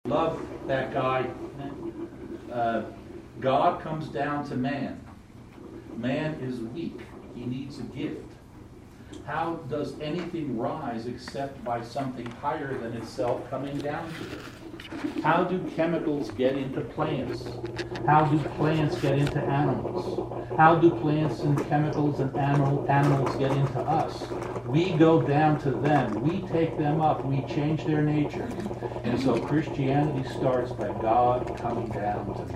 Love that guy. God comes down to man. Man is weak. He needs a gift. How does anything rise except by something higher than itself coming down to it? How do chemicals get into plants? How do plants get into animals? How do plants and chemicals and animals get into us? We go down to them. We take them up. We change their nature. And so Christianity starts by God coming down to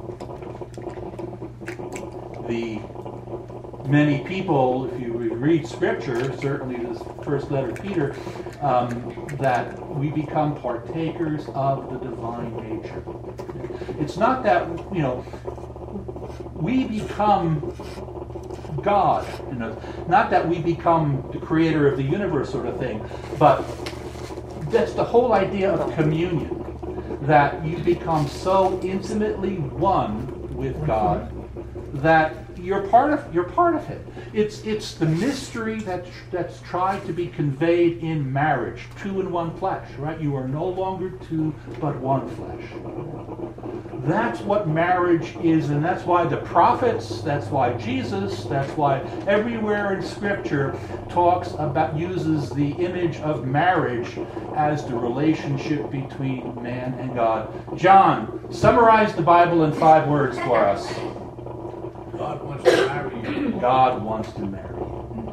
man. The many people, if you read Scripture, certainly this first letter of Peter, that we become partakers of the divine nature. It's not that, we become God, not that we become the creator of the universe sort of thing, but that's the whole idea of communion, that you become so intimately one with God that you're part of it. It's the mystery that's tried to be conveyed in marriage, two in one flesh, right? You are no longer two, but one flesh. That's what marriage is, and that's why the prophets, that's why Jesus, that's why everywhere in Scripture uses the image of marriage as the relationship between man and God. John, summarize the Bible in 5 words for us. God wants to marry you. God wants to marry you.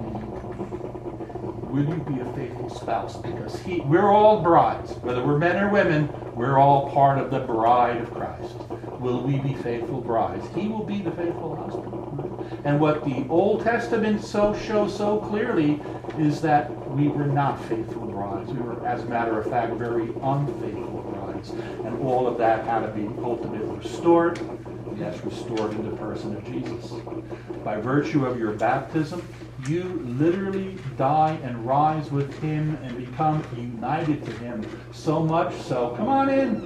Will you be a faithful spouse? Because we're all brides. Whether we're men or women, we're all part of the bride of Christ. Will we be faithful brides? He will be the faithful husband. And what the Old Testament shows so clearly is that we were not faithful brides. We were, as a matter of fact, very unfaithful brides. And all of that had to be ultimately restored. And that's restored in the person of Jesus. By virtue of your baptism, you literally die and rise with him and become united to him. So much so, come on in.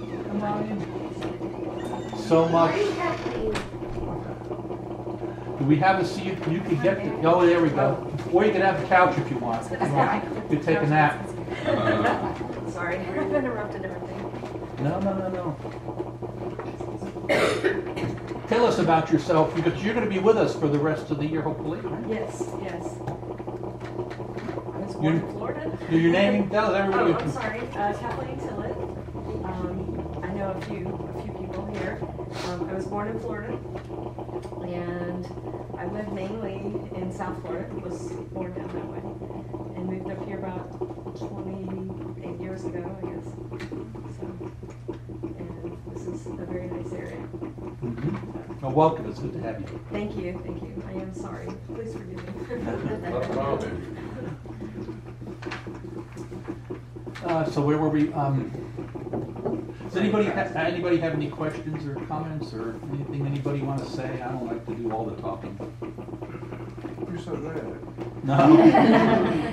So much. Do we have a seat? You can get oh, there we go. Or you can have the couch if you want. You can take a nap. Sorry, I've interrupted everything. No. Tell us about yourself, because you're going to be with us for the rest of the year, hopefully. Right? Yes. I was born in Florida. Your name? Tell everybody. I'm sorry. Kathleen Tillett. I know a few people here. I was born in Florida, and I lived mainly in South Florida. Was born down that way, and moved up here about 28 years ago, I guess. And this is a very nice area. Mm-hmm. Well, welcome. It's good to have you. Thank you. I am sorry. Please forgive me. No problem. So where were we? Does anybody have any questions or comments or anything anybody want to say? I don't like to do all the talking. You're so good at it. No.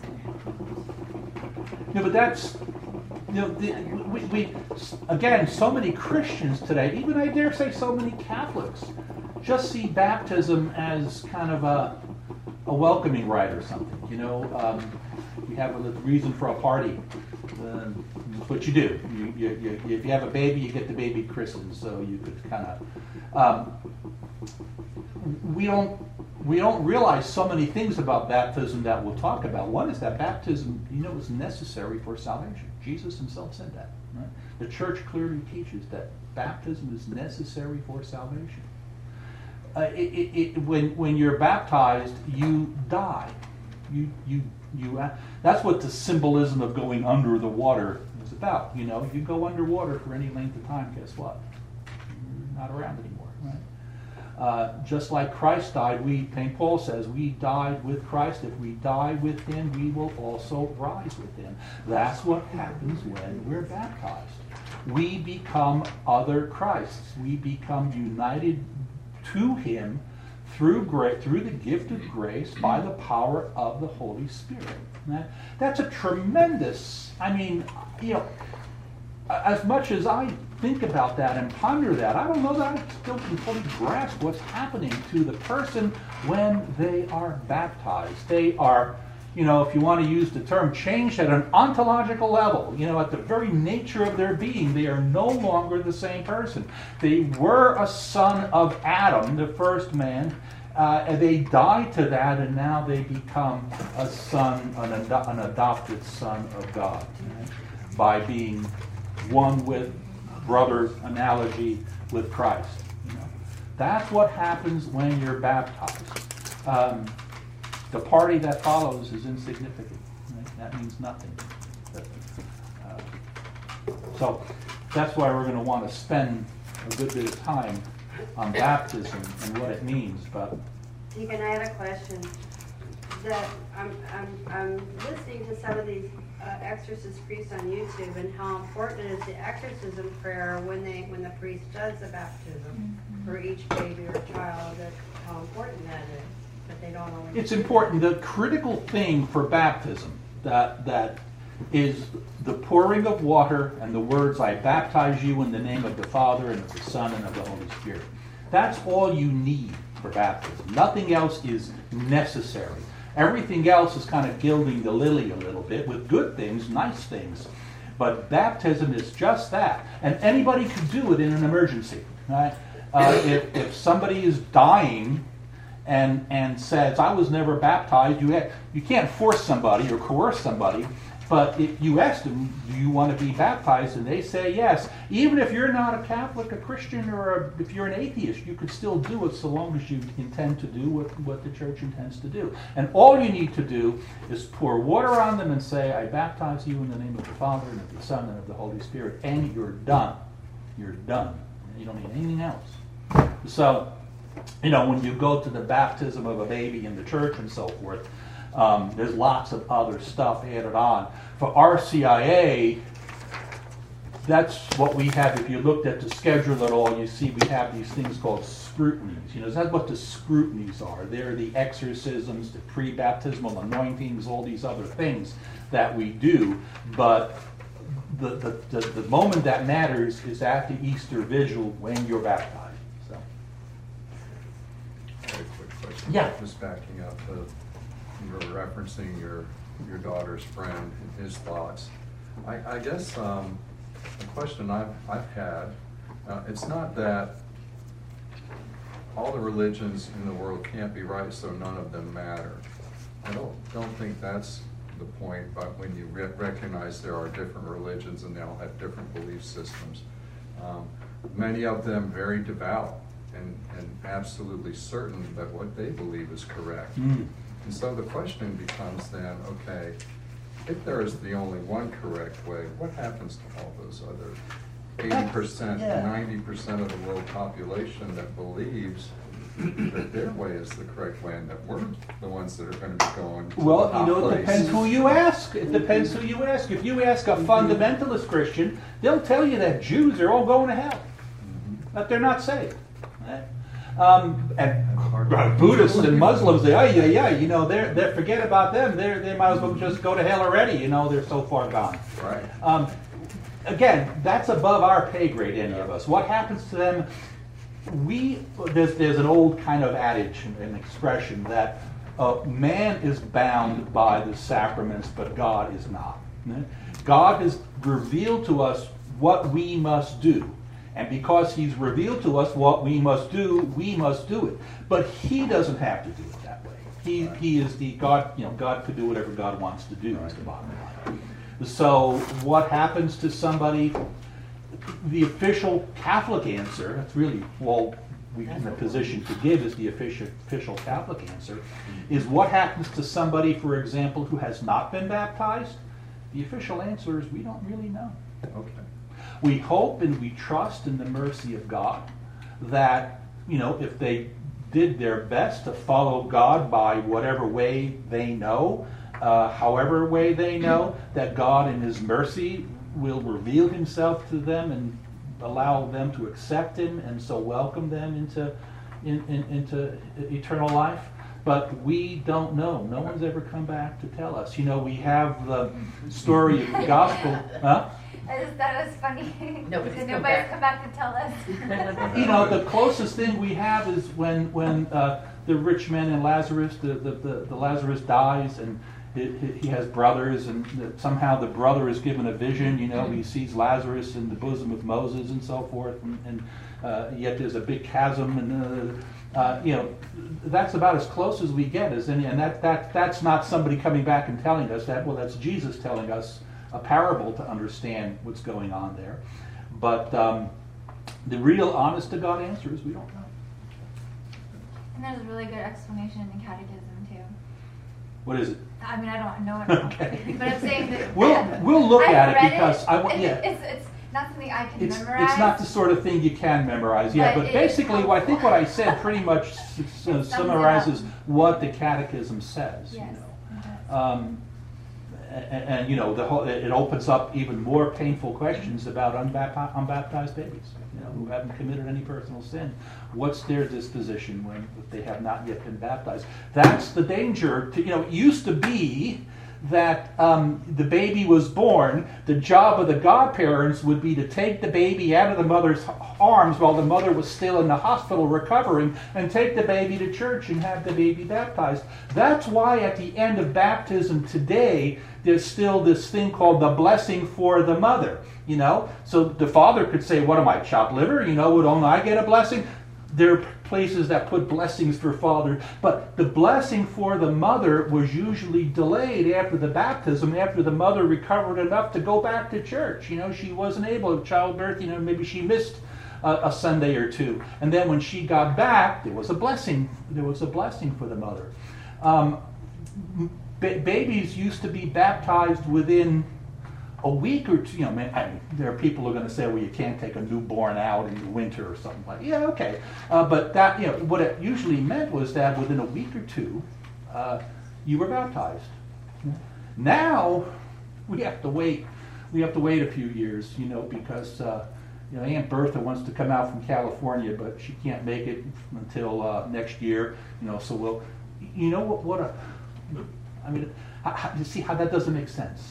No, but that's, we again, so many Christians today, even I dare say so many Catholics, just see baptism as kind of a welcoming rite or something. You have a reason for a party. That's what you do. You if you have a baby, you get the baby christened. So you could kind of. We don't realize so many things about baptism that we'll talk about. One is that baptism, is necessary for salvation. Jesus himself said that. Right? The church clearly teaches that baptism is necessary for salvation. When you're baptized, you die. That's what the symbolism of going under the water is about. You go underwater for any length of time, guess what? You're not around anymore, right? Just like Christ died, St. Paul says, we died with Christ. If we die with him, we will also rise with him. That's what happens when we're baptized. We become other Christs. We become united to him through the gift of grace by the power of the Holy Spirit. That's a tremendous, as much as I think about that and ponder that, I don't know that I still can fully grasp what's happening to the person when they are baptized. They are, if you want to use the term, changed at an ontological level. At the very nature of their being, they are no longer the same person. They were a son of Adam, the first man, and they died to that, and now they become a son, an adopted son of God, by being one with, brother analogy, with Christ. That's what happens when you're baptized. The party that follows is insignificant. Right? That means nothing. So that's why we're going to want to spend a good bit of time on baptism and what it means. But Deacon, I had a question. That I'm listening to some of these exorcist priests on YouTube, and how important is the exorcism prayer when the priest does the baptism for each baby or child. That how important that is. But they don't always. It's important. The critical thing for baptism that is the pouring of water and the words, "I baptize you in the name of the Father and of the Son and of the Holy Spirit." That's all you need for baptism. Nothing else is necessary. Everything else is kind of gilding the lily a little bit with good things, nice things. But baptism is just that. And anybody could do it in an emergency. Right? If somebody is dying and says, "I was never baptized," you can't force somebody or coerce somebody. But if you ask them, "Do you want to be baptized?" and they say yes, even if you're not a Catholic, a Christian, or if you're an atheist, you could still do it so long as you intend to do what the church intends to do. And all you need to do is pour water on them and say, "I baptize you in the name of the Father and of the Son and of the Holy Spirit," and you're done. You're done. You don't need anything else. So, when you go to the baptism of a baby in the church and so forth, there's lots of other stuff added on. For RCIA, that's what we have. If you looked at the schedule at all, you see we have these things called scrutinies. That's what the scrutinies are. They're the exorcisms, the pre-baptismal anointings, all these other things that we do. But the moment that matters is at the Easter Vigil when you're baptized. So. I have a quick question. Yeah. Just backing up, you were referencing your daughter's friend and his thoughts. I guess the question I've had, it's not that all the religions in the world can't be right, so none of them matter. I don't think that's the point, but when you recognize there are different religions and they all have different belief systems, many of them very devout and absolutely certain that what they believe is correct. And so the question becomes then, okay, if there is the only one correct way, what happens to all those other 80%, 90% of the world population that believes that their way is the correct way and that we're the ones that are going to be going to the top it place? depends who you ask. It depends who you ask. If you ask a fundamentalist Christian, they'll tell you that Jews are all going to hell, that they're not saved. And Buddhists and Muslims, they forget about them. They might as well just go to hell already. They're so far gone. Right. Again, that's above our pay grade. Any of us. What happens to them? There's an old kind of adage, an expression that man is bound by the sacraments, but God is not. God has revealed to us what we must do. And because he's revealed to us what we must do it. But he doesn't have to do it that way. He is the God, God could do whatever God wants to do, is the bottom line. So what happens to somebody? The official Catholic answer, that's really all we're in a position to give, is the official Catholic answer, is what happens to somebody, for example, who has not been baptized? The official answer is we don't really know. Okay. We hope and we trust in the mercy of God that, if they did their best to follow God by whatever way they know, however way they know, that God in his mercy will reveal himself to them and allow them to accept him and so welcome them into eternal life. But we don't know. No one's ever come back to tell us. We have the story of the gospel. Huh? That was funny. Nobody's Did come nobody back. come back to tell us? The closest thing we have is when the rich man and Lazarus, the Lazarus dies, he has brothers, and that somehow the brother is given a vision. He sees Lazarus in the bosom of Moses and so forth, and yet there's a big chasm, and that's about as close as we get as any. And that's not somebody coming back and telling us that. Well, that's Jesus telling us a parable to understand what's going on there. But the real honest to God answer is we don't know. And there's a really good explanation in the catechism too. What is it? I mean, I don't know it, Okay. but I'm saying that We'll look I've at it read because I want. Yeah. It's not something I can It's memorize. not the sort of thing you can memorize, yeah. But But it basically, is I think what I said pretty much it summarizes up. what the Catechism says. Yes. And the whole it opens up even more painful questions about unbaptized babies, who haven't committed any personal sin. What's their disposition when they have not yet been baptized? That's the danger. It used to be that the baby was born, the job of the godparents would be to take the baby out of the mother's arms while the mother was still in the hospital recovering, and take the baby to church and have the baby baptized. That's why at the end of baptism today, there's still this thing called the blessing for the mother. So the father could say, what am I, chopped liver? Would only I get a blessing? There are places that put blessings for father, but the blessing for the mother was usually delayed after the baptism, after the mother recovered enough to go back to church. She wasn't able, childbirth, maybe she missed a Sunday or two. And then when she got back, there was a blessing. There was a blessing for the mother. Babies used to be baptized within a week or two. There are people who are going to say, well, you can't take a newborn out in the winter or something like that. Yeah, okay. But that, what it usually meant was that within a week or two, you were baptized. Now, we have to wait. We have to wait a few years, because Aunt Bertha wants to come out from California, but she can't make it until next year. So we'll, you see how that doesn't make sense.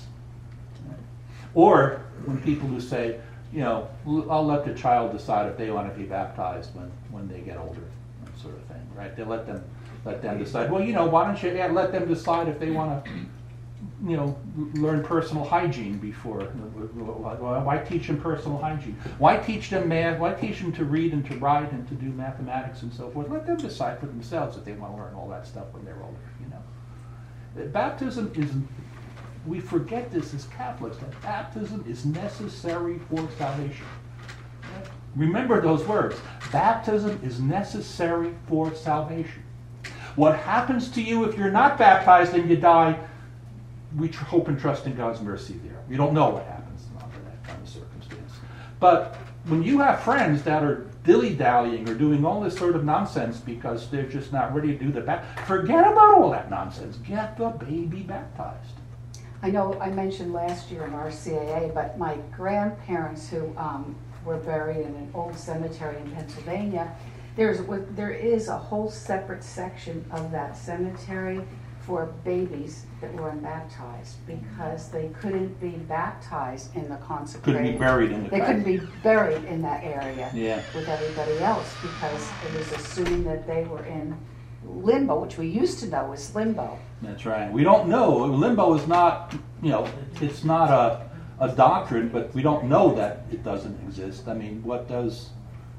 Or when people who say, I'll let the child decide if they want to be baptized when they get older, that sort of thing, right? They let them decide. Well, why don't you let them decide if they want to, learn personal hygiene before? Why teach them personal hygiene? Why teach them math? Why teach them to read and to write and to do mathematics and so forth? Let them decide for themselves if they want to learn all that stuff when they're older. Baptism is. We forget this as Catholics, that baptism is necessary for salvation. Remember those words. Baptism is necessary for salvation. What happens to you if you're not baptized and you die, we hope and trust in God's mercy there. We don't know what happens under that kind of circumstance. But when you have friends that are dilly-dallying or doing all this sort of nonsense because they're just not ready to do the baptism, forget about all that nonsense. Get the baby baptized. I know I mentioned last year in RCAA, but my grandparents who were buried in an old cemetery in Pennsylvania, there is a whole separate section of that cemetery for babies that were unbaptized because they couldn't be baptized in the consecrated. Couldn't be buried in the They couldn't be buried in that area Yeah. with everybody else because it was assumed that they were in limbo, which we used to know as limbo. That's right. We don't know. Limbo is not, it's not a doctrine, but we don't know that it doesn't exist. I mean, what does,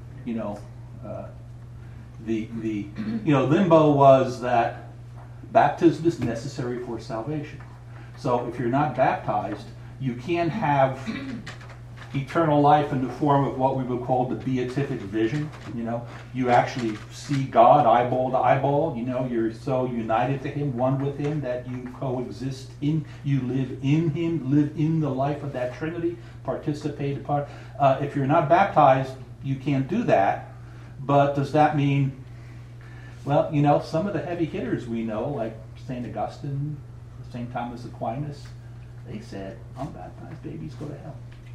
limbo was that baptism is necessary for salvation. So if you're not baptized, you can't have eternal life in the form of what we would call the beatific vision. You actually see God eyeball to eyeball. You're so united to Him, one with Him, that you coexist you live in Him, live in the life of that Trinity, participate apart. If you're not baptized, you can't do that. But does that mean, well, some of the heavy hitters we know, like St. Augustine, St. Thomas Aquinas, they said, unbaptized babies go to hell.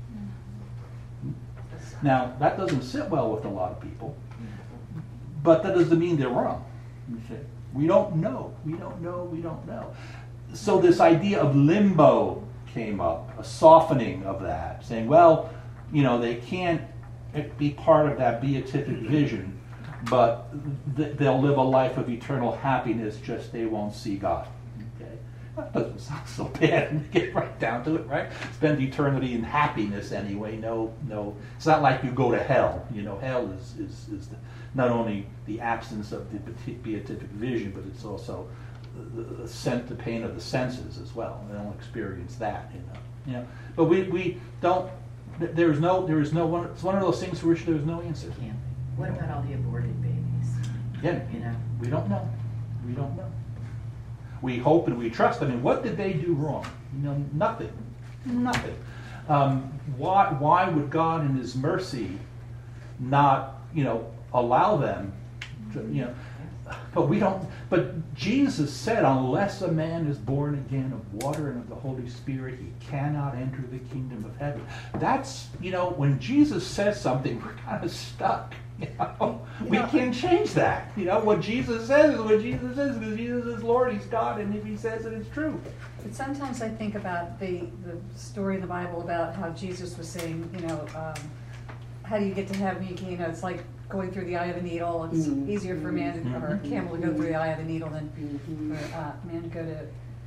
Now, that doesn't sit well with a lot of people, but that doesn't mean they're wrong. We don't know. We don't know. So this idea of limbo came up, a softening of that, saying, well, they can't be part of that beatific vision, but they'll live a life of eternal happiness, just they won't see God. Okay? That doesn't sound so bad when you get right down to it, right? Spend eternity in happiness anyway. No, it's not like you go to hell. Hell is not only the absence of the beatific vision, but it's also the pain of the senses as well. We don't experience that, But we don't. There is no one. It's one of those things for which there is no answer. What about all the aborted babies? Again, we don't know. We don't know. We hope and we trust. I mean, what did they do wrong? Nothing. Nothing. Why would God in His mercy not, allow them to, but we don't. But Jesus said, unless a man is born again of water and of the Holy Spirit, he cannot enter the kingdom of heaven. That's, when Jesus says something, we're kind of stuck. We can't change that. What Jesus says is what Jesus says, because Jesus is Lord, He's God, and if He says it, it's true. But sometimes I think about the story in the Bible about how Jesus was saying, how do you get to heaven? It's like going through the eye of a needle. It's easier for a man or a camel to go through the eye of a needle than for a man to go to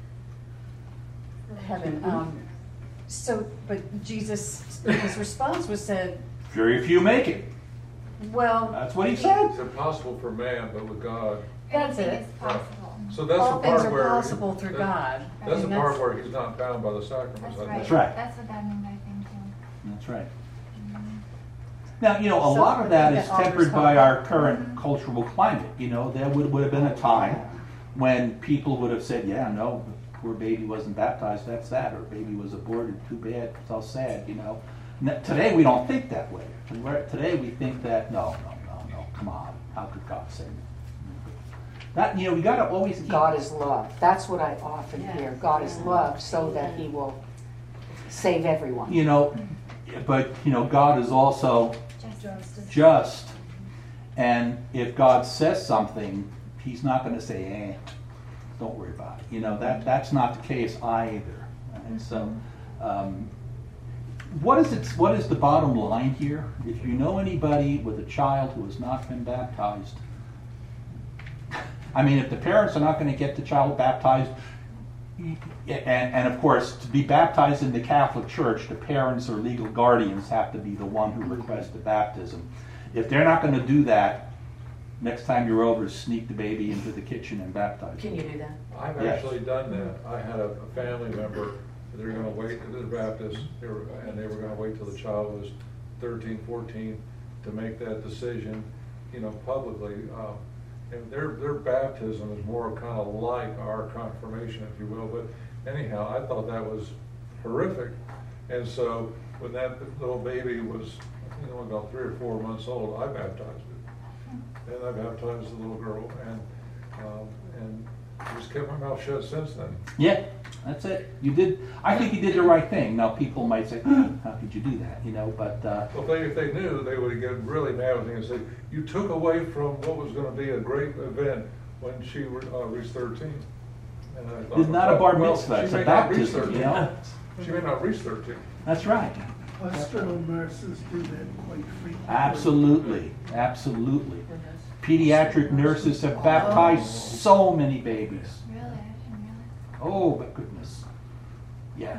heaven. But Jesus, His response was said, very few make it. Well, that's what He said. It's impossible for man, but with God. That's Anything it. is possible. So that's All the part things are where possible through God. That's the I mean, part where He's not bound by the sacraments. That's I think. right. That's right. That's what that means, I think, too. That's right. Now, a So lot of that I is think that tempered offers by hope. our current cultural climate. There would have been a time when people would have said, yeah, no, the poor baby wasn't baptized, that's that, or baby was aborted, too bad, it's all sad, Today we don't think that way. Today we think that, no, come on, how could God say that? We got to always keep... God is love. That's what I often hear. God is love so that He will save everyone. But, God is also just. And if God says something, He's not going to say, don't worry about it. That's not the case either. Right? So, what is the bottom line here? If you know anybody with a child who has not been baptized, if the parents are not going to get the child baptized, and of course, to be baptized in the Catholic Church, the parents or legal guardians have to be the one who requests the baptism. If they're not going to do that, next time you're over, sneak the baby into the kitchen and baptize Can you do that? I've Yes. actually done that. I had a family member, they were going to wait, they're Baptist, they were going to wait till the child was 13, 14 to make that decision, publicly. And their baptism is more kind of like our confirmation, if you will. But anyhow, I thought that was horrific. And so when that little baby was, about 3 or 4 months old, I baptized it. And I baptized the little girl, and just kept my mouth shut since then. Yeah, that's it. I think you did the right thing. Now people might say, how could you do that? But Well, if they knew, they would get really mad with me and say, you took away from what was going to be a great event when she reached 13. And I thought, it's not a bar well, mitzvah, she it's may a not reach baptism, 13. She may not reach 13. That's right. Hospital nurses do that quite frequently. Absolutely. Pediatric nurses have baptized so many babies. Really? I didn't realize. Oh, my goodness. Yeah.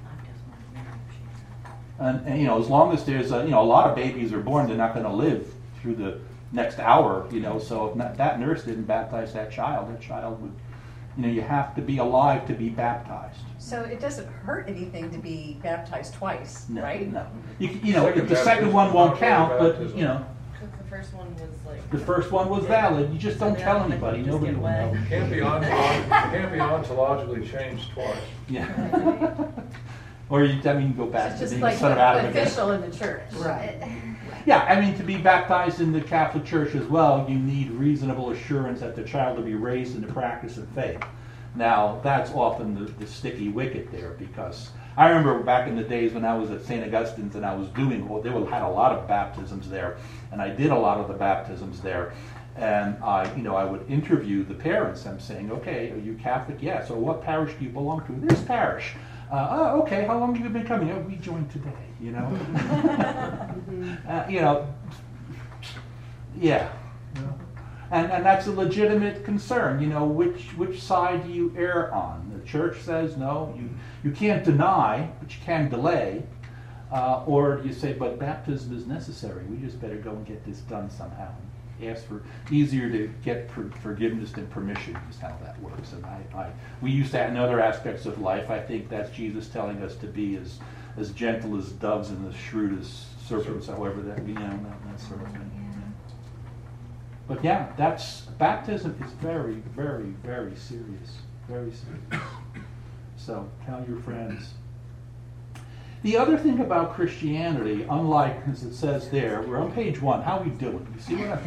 And as long as there's a lot of babies are born, they're not going to live through the next hour, so if that nurse didn't baptize that child would, you have to be alive to be baptized. So it doesn't hurt anything to be baptized twice, No, right? no. The second one won't count, but, Because the first one was like... the first one was valid. You just don't tell anybody. Nobody will know. Can't be ontologically changed twice. Yeah. Or you go back It's to just being like a son of Adam again. official in the church. Right. Yeah, to be baptized in the Catholic Church as well, you need reasonable assurance that the child will be raised in the practice of faith. Now, that's often the sticky wicket there, because I remember back in the days when I was at St. Augustine's and I was they had a lot of baptisms there, and I did a lot of the baptisms there. And I would interview the parents. I'm saying, okay, are you Catholic? Yes. So what parish do you belong to? This parish. Okay, how long have you been coming? Oh, we joined today, Yeah. And that's a legitimate concern. Which side do you err on? The church says, no, you can't deny, but you can delay. Or do you say, but baptism is necessary. We just better go and get this done somehow. Ask for easier to get forgiveness than permission is how that works. And we use that in other aspects of life. I think that's Jesus telling us to be as gentle as doves and as shrewd as serpents, however that sort of thing. But yeah, baptism is very, very, very serious. Very serious. So tell your friends. The other thing about Christianity, unlike, as it says there, we're on page 1. How are we doing? You see what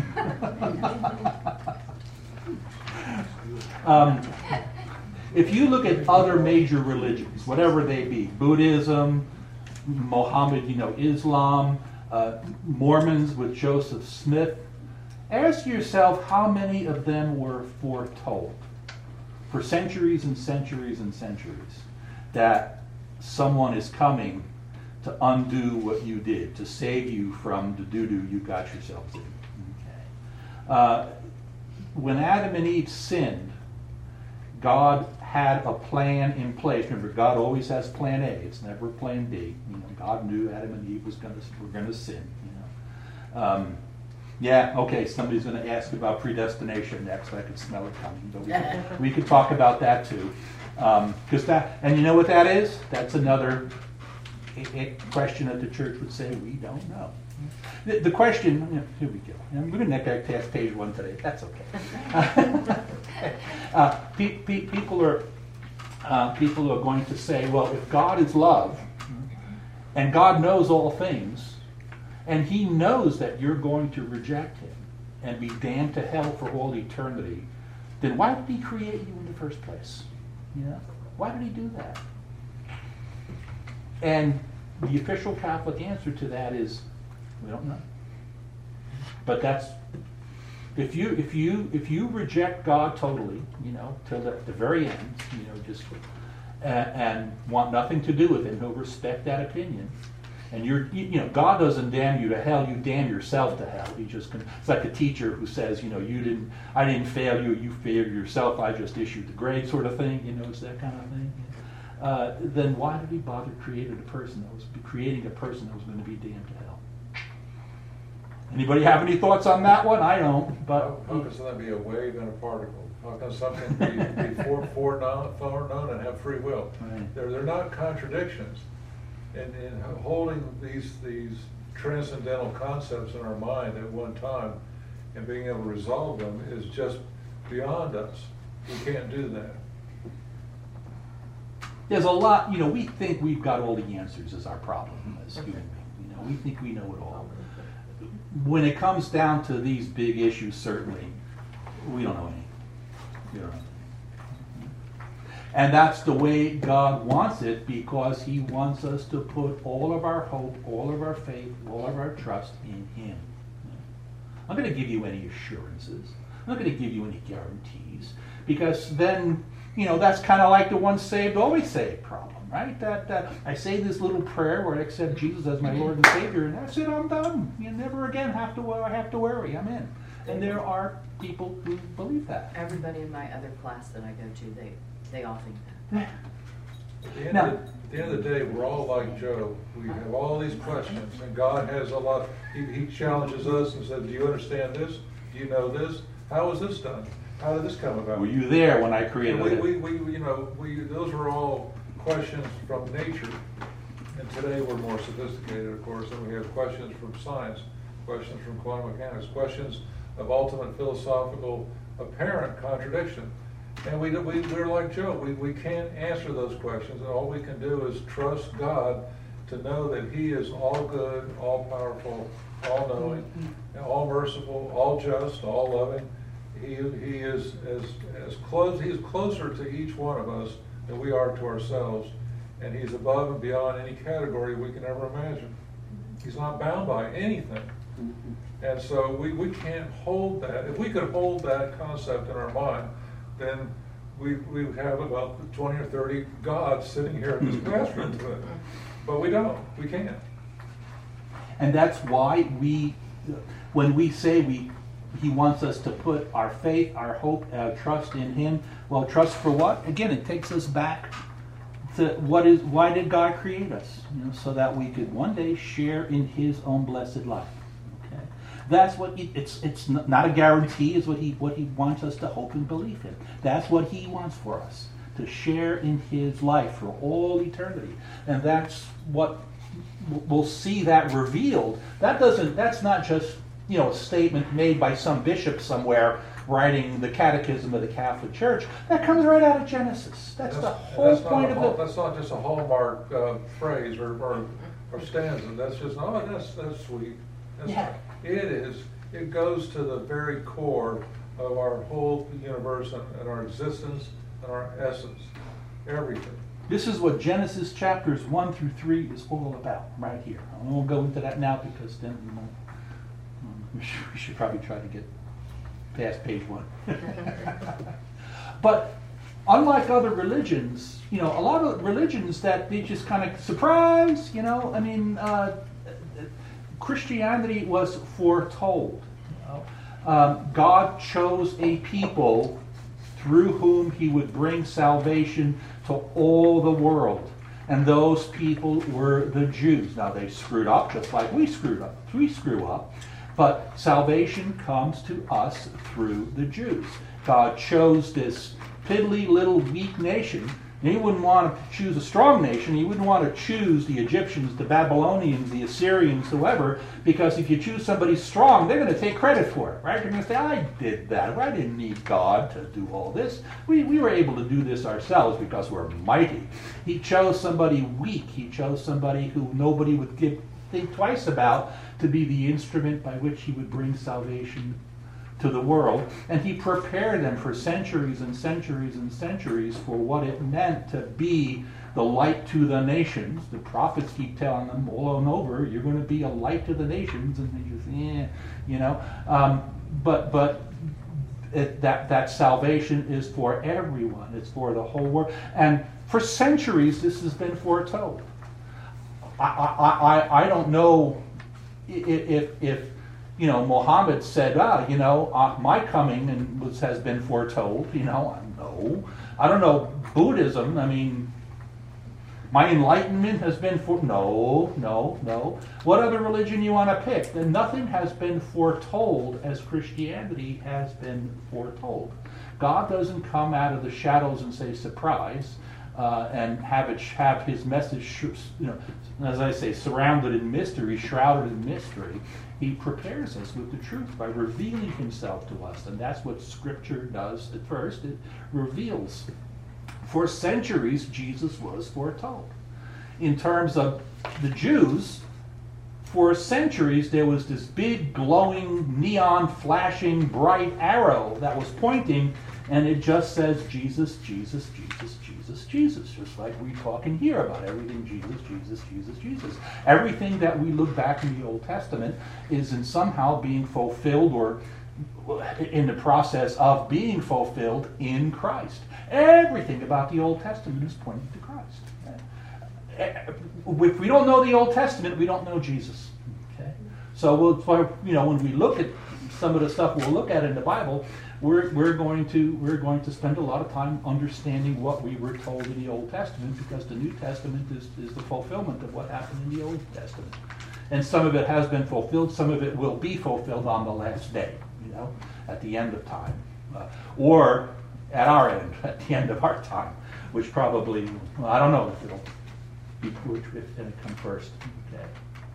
if you look at other major religions, whatever they be, Buddhism, Mohammed, Islam, Mormons with Joseph Smith, ask yourself how many of them were foretold for centuries and centuries and centuries that someone is coming to undo what you did, to save you from the doo-doo you got yourselves in. Okay. When Adam and Eve sinned, God had a plan in place. Remember, God always has plan A. It's never plan B. God knew Adam and Eve were going to sin. Somebody's going to ask about predestination next. I can smell it coming. But we could talk about that too. And you know what that is? That's another question that the church would say, we don't know. The question, here we go. I'm going to neck past page 1 today. That's okay. People are going to say, well, if God is love, and God knows all things, and He knows that you're going to reject Him and be damned to hell for all eternity, then why did He create you in the first place? Why did He do that? And the official Catholic answer to that is, we don't know. But that's if you reject God totally, till the very end, just and want nothing to do with Him, He'll respect that opinion. And God doesn't damn you to hell; you damn yourself to hell. It's like a teacher who says, I didn't fail you; you failed yourself. I just issued the grade, sort of thing. It's that kind of thing. Then why did He bother creating a person that was going to be damned to hell? Anybody have any thoughts on that one? I don't. But how can something be a wave and a particle? How can something be foreknown and have free will? Right. They're not contradictions. And holding these transcendental concepts in our mind at one time and being able to resolve them is just beyond us. We can't do that. There's a lot, we think we've got all the answers is our problem as human beings. We think we know it all. When it comes down to these big issues, certainly, we don't know anything. We don't know anything. And that's the way God wants it, because He wants us to put all of our hope, all of our faith, all of our trust in Him. I'm not going to give you any assurances. I'm not going to give you any guarantees, because then, that's kind of like the once saved, always saved problem, right? That I say this little prayer where I accept Jesus as my Lord and Savior, and that's it, I'm done. You never again have to worry, I'm in. And there are people who believe that. Everybody in my other class that I go to, they all think that. At the end of the day, we're all like Joe. We have all these questions, and God has a lot. He challenges us and says, do you understand this? Do you know this? How was this done? How did this come about? Were you there when I created it? Those are all questions from nature. And today we're more sophisticated, of course, and we have questions from science, questions from quantum mechanics, questions of ultimate philosophical apparent contradiction. And we're like Joe. We can't answer those questions, and all we can do is trust God to know that He is all good, all powerful, all knowing, all merciful, all just, all loving. He is as close. He is closer to each one of us than we are to ourselves, and He's above and beyond any category we can ever imagine. He's not bound by anything, and so we can't hold that. If we could hold that concept in our mind, then we have about 20 or 30 gods sitting here in this classroom today. But we don't. We can't. And that's why when we say we he wants us to put our faith, our hope, our trust in him. Well, trust for what? Again, it takes us back to why did God create us? So that we could one day share in his own blessed life. Okay? That's what it's not a guarantee, is what he wants us to hope and believe in. That's what he wants for us, to share in his life for all eternity. And that's what we'll see that revealed. That's not just a statement made by some bishop somewhere writing the Catechism of the Catholic Church. That comes right out of Genesis. That's the whole point of it. That's not just a hallmark phrase or stanza. That's just that's sweet. It is. It goes to the very core of our whole universe and our existence and our essence. Everything. This is what Genesis chapters 1 through 3 is all about, right here. I won't go into that now because then we should probably try to get past page 1. But unlike other religions, a lot of religions that they just kind of surprise, Christianity was foretold. God chose a people through whom he would bring salvation to all the world. And those people were the Jews. Now, they screwed up just like we screw up. But salvation comes to us through the Jews. God chose this piddly little weak nation. He wouldn't want to choose a strong nation. He wouldn't want to choose the Egyptians, the Babylonians, the Assyrians, whoever, because if you choose somebody strong, they're going to take credit for it, right? They're going to say, I did that. I didn't need God to do all this. We were able to do this ourselves because we're mighty. He chose somebody weak. He chose somebody who nobody would think twice about to be the instrument by which he would bring salvation to the world, and he prepared them for centuries and centuries and centuries for what it meant to be the light to the nations. The prophets keep telling them all and over, you're going to be a light to the nations, and they just, that salvation is for everyone. It's for the whole world. And for centuries, this has been foretold. I don't know if Muhammad said, my coming has been foretold. No. I don't know Buddhism. My enlightenment has been no. What other religion you want to pick? Then nothing has been foretold as Christianity has been foretold. God doesn't come out of the shadows and say surprise, and have his message, as I say, surrounded in mystery, shrouded in mystery. He prepares us with the truth by revealing himself to us, and that's what Scripture does at first. It reveals. For centuries, Jesus was foretold. In terms of the Jews, for centuries there was this big, glowing, neon, flashing, bright arrow that was pointing, and it just says Jesus, Jesus, Jesus, Jesus, Jesus, just like we talk in here about everything Jesus, Jesus, Jesus, Jesus. Everything that we look back in the Old Testament is in somehow being fulfilled or in the process of being fulfilled in Christ. Everything about the Old Testament is pointing to Christ. If we don't know the Old Testament, we don't know Jesus. Okay? So when we look at some of the stuff we'll look at in the Bible, we're going to spend a lot of time understanding what we were told in the Old Testament, because the New Testament is the fulfillment of what happened in the Old Testament. And some of it has been fulfilled, some of it will be fulfilled on the last day, at the end of time. Or at our end, at the end of our time, which probably, I don't know if it'll be which if it'll come first. Okay.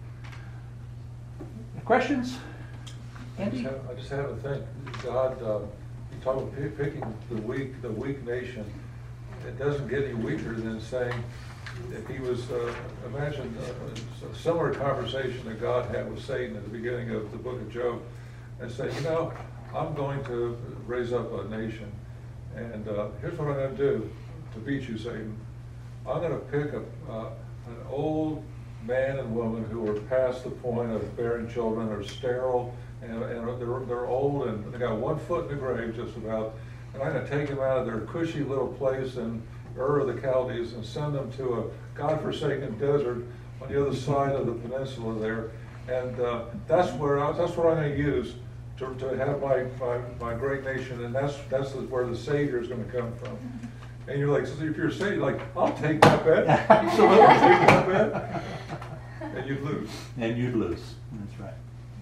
Questions? Andy? I just have a thing. God, you talk about picking the weak nation. It doesn't get any weaker than saying, if he was, imagine a similar conversation that God had with Satan at the beginning of the book of Job, and say, I'm going to raise up a nation, and here's what I'm going to do to beat you, Satan. I'm going to pick an old man and woman who are past the point of bearing children, are sterile, and they're old, and they got 1 foot in the grave just about, and I'm going to take them out of their cushy little place in Ur of the Chaldees and send them to a godforsaken desert on the other side of the peninsula there, and that's what I'm going to use to have my great nation, and that's where the Savior is going to come from. And you're like, so if you're a Savior, like, I'll take that bet. Absolutely, I'll take that bet. And you'd lose. And you'd lose. That's right.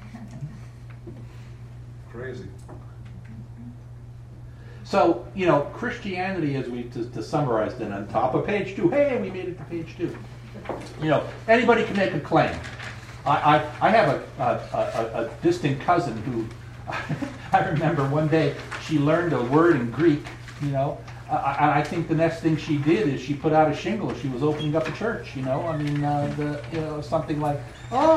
Crazy. So, Christianity, as we to summarize then on top of page 2, hey, we made it to page 2. Anybody can make a claim. I have a distant cousin who, I remember one day she learned a word in Greek, I think the next thing she did is she put out a shingle. She was opening up a church, something like,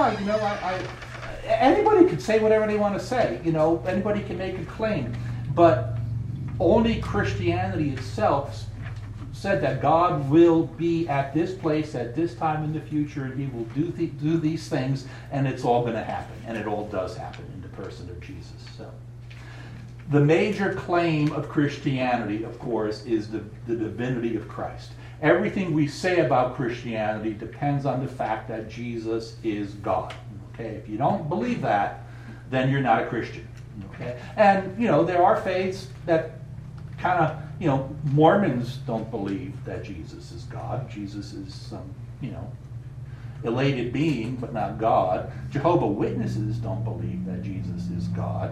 anybody could say whatever they want to say, anybody can make a claim. But only Christianity itself said that God will be at this place at this time in the future, and he will do these things, and it's all going to happen. And it all does happen in the person of Jesus. So, the major claim of Christianity, of course, is the divinity of Christ. Everything we say about Christianity depends on the fact that Jesus is God. Okay? If you don't believe that, then you're not a Christian. Okay? And, there are faiths that kind of, Mormons don't believe that Jesus is God. Jesus is some, elated being, but not God. Jehovah's Witnesses don't believe that Jesus is God.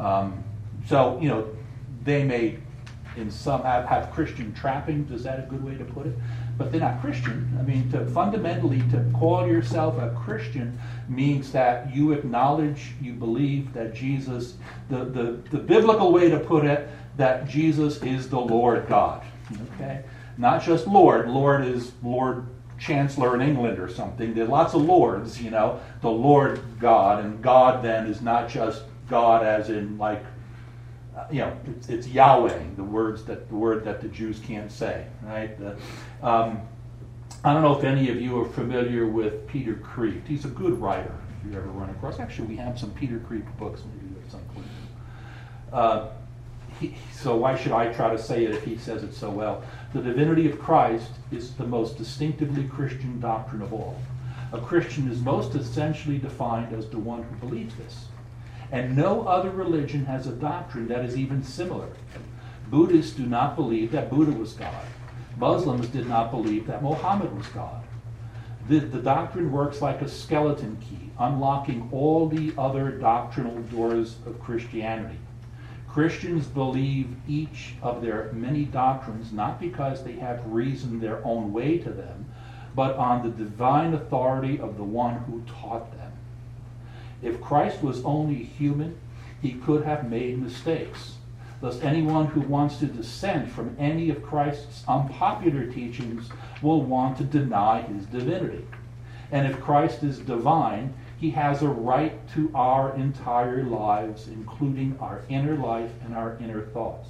So, they may, in some, have Christian trappings. Is that a good way to put it? But they're not Christian. I mean, fundamentally, to call yourself a Christian means that you acknowledge, you believe that Jesus, the biblical way to put it, that Jesus is the Lord God. Okay? Not just Lord. Lord is Lord Chancellor in England or something. There are lots of lords, the Lord God. And God then is not just God as in like, it's Yahweh, the word that the Jews can't say, right? I don't know if any of you are familiar with Peter Kreeft. He's a good writer, if you ever run across. Actually, we have some Peter Kreeft books, maybe at some point. So why should I try to say it if he says it so well? The divinity of Christ is the most distinctively Christian doctrine of all. A Christian is most essentially defined as the one who believes this. And no other religion has a doctrine that is even similar. Buddhists do not believe that Buddha was God. Muslims did not believe that Muhammad was God. The doctrine works like a skeleton key, unlocking all the other doctrinal doors of Christianity. Christians believe each of their many doctrines not because they have reasoned their own way to them, but on the divine authority of the one who taught them. If Christ was only human, he could have made mistakes. Thus, anyone who wants to dissent from any of Christ's unpopular teachings will want to deny his divinity. And if Christ is divine, he has a right to our entire lives, including our inner life and our inner thoughts.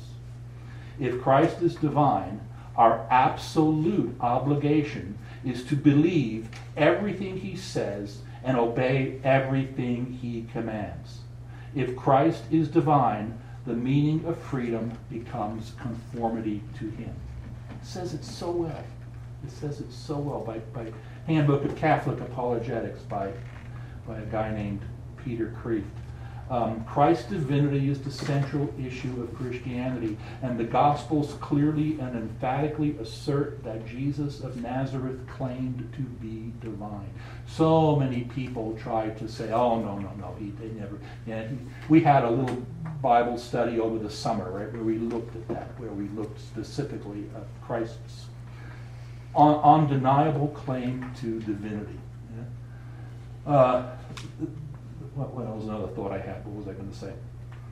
If Christ is divine, our absolute obligation is to believe everything he says and obey everything he commands. If Christ is divine, the meaning of freedom becomes conformity to him. It says it so well. It says it so well by Handbook of Catholic Apologetics by a guy named Peter Kreeft. Christ's divinity is the central issue of Christianity, and the Gospels clearly and emphatically assert that Jesus of Nazareth claimed to be divine. So many people tried to say, "Oh, no, they never." We had a little Bible study over the summer, right, where we looked at that, where we looked specifically at Christ's undeniable claim to divinity. What was another thought I had? What was I going to say?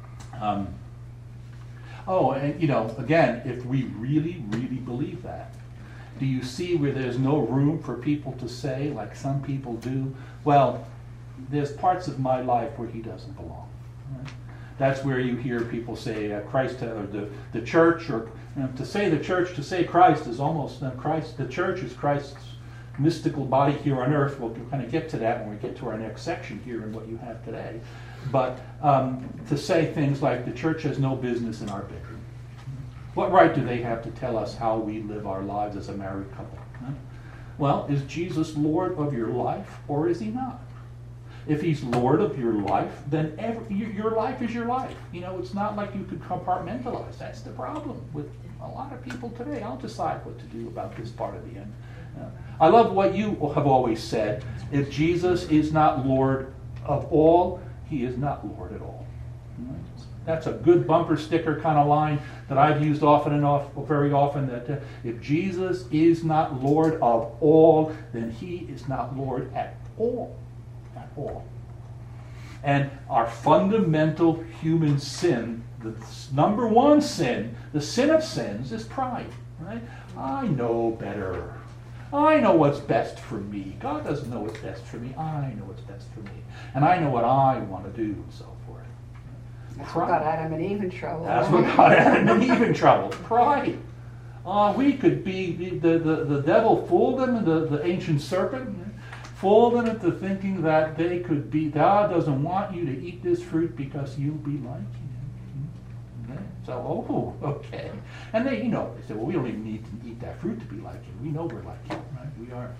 Again, if we really, really believe that, do you see where there's no room for people to say, like some people do, well, there's parts of my life where he doesn't belong. Right? That's where you hear people say Christ, or the church, or to say the church, to say Christ is almost Christ. The church is Christ's mystical body here on earth. We'll kind of get to that when we get to our next section here in what you have today. But to say things like the church has no business in our bedroom. What right do they have to tell us how we live our lives as a married couple? Huh? Well, is Jesus Lord of your life or is he not? If he's Lord of your life, then your life is your life. It's not like you could compartmentalize. That's the problem with a lot of people today. I'll decide what to do about this part of the end. I love what you have always said. If Jesus is not Lord of all, he is not Lord at all. That's a good bumper sticker kind of line that I've used very often, that if Jesus is not Lord of all, then he is not Lord at all. At all. And our fundamental human sin, the number one sin, the sin of sins, is pride. Right? I know better. I know what's best for me. God doesn't know what's best for me. I know what's best for me. And I know what I want to do, and so forth. That's what got Adam and Eve in trouble. That's what got Adam and Eve in trouble. Pride. We could be, the devil fooled them, the ancient serpent, fooled them into thinking that they could be, God doesn't want you to eat this fruit because you'll be like him. So, okay. And they said, well, we don't even need to eat that fruit to be like him. We know we're like him, right? We are.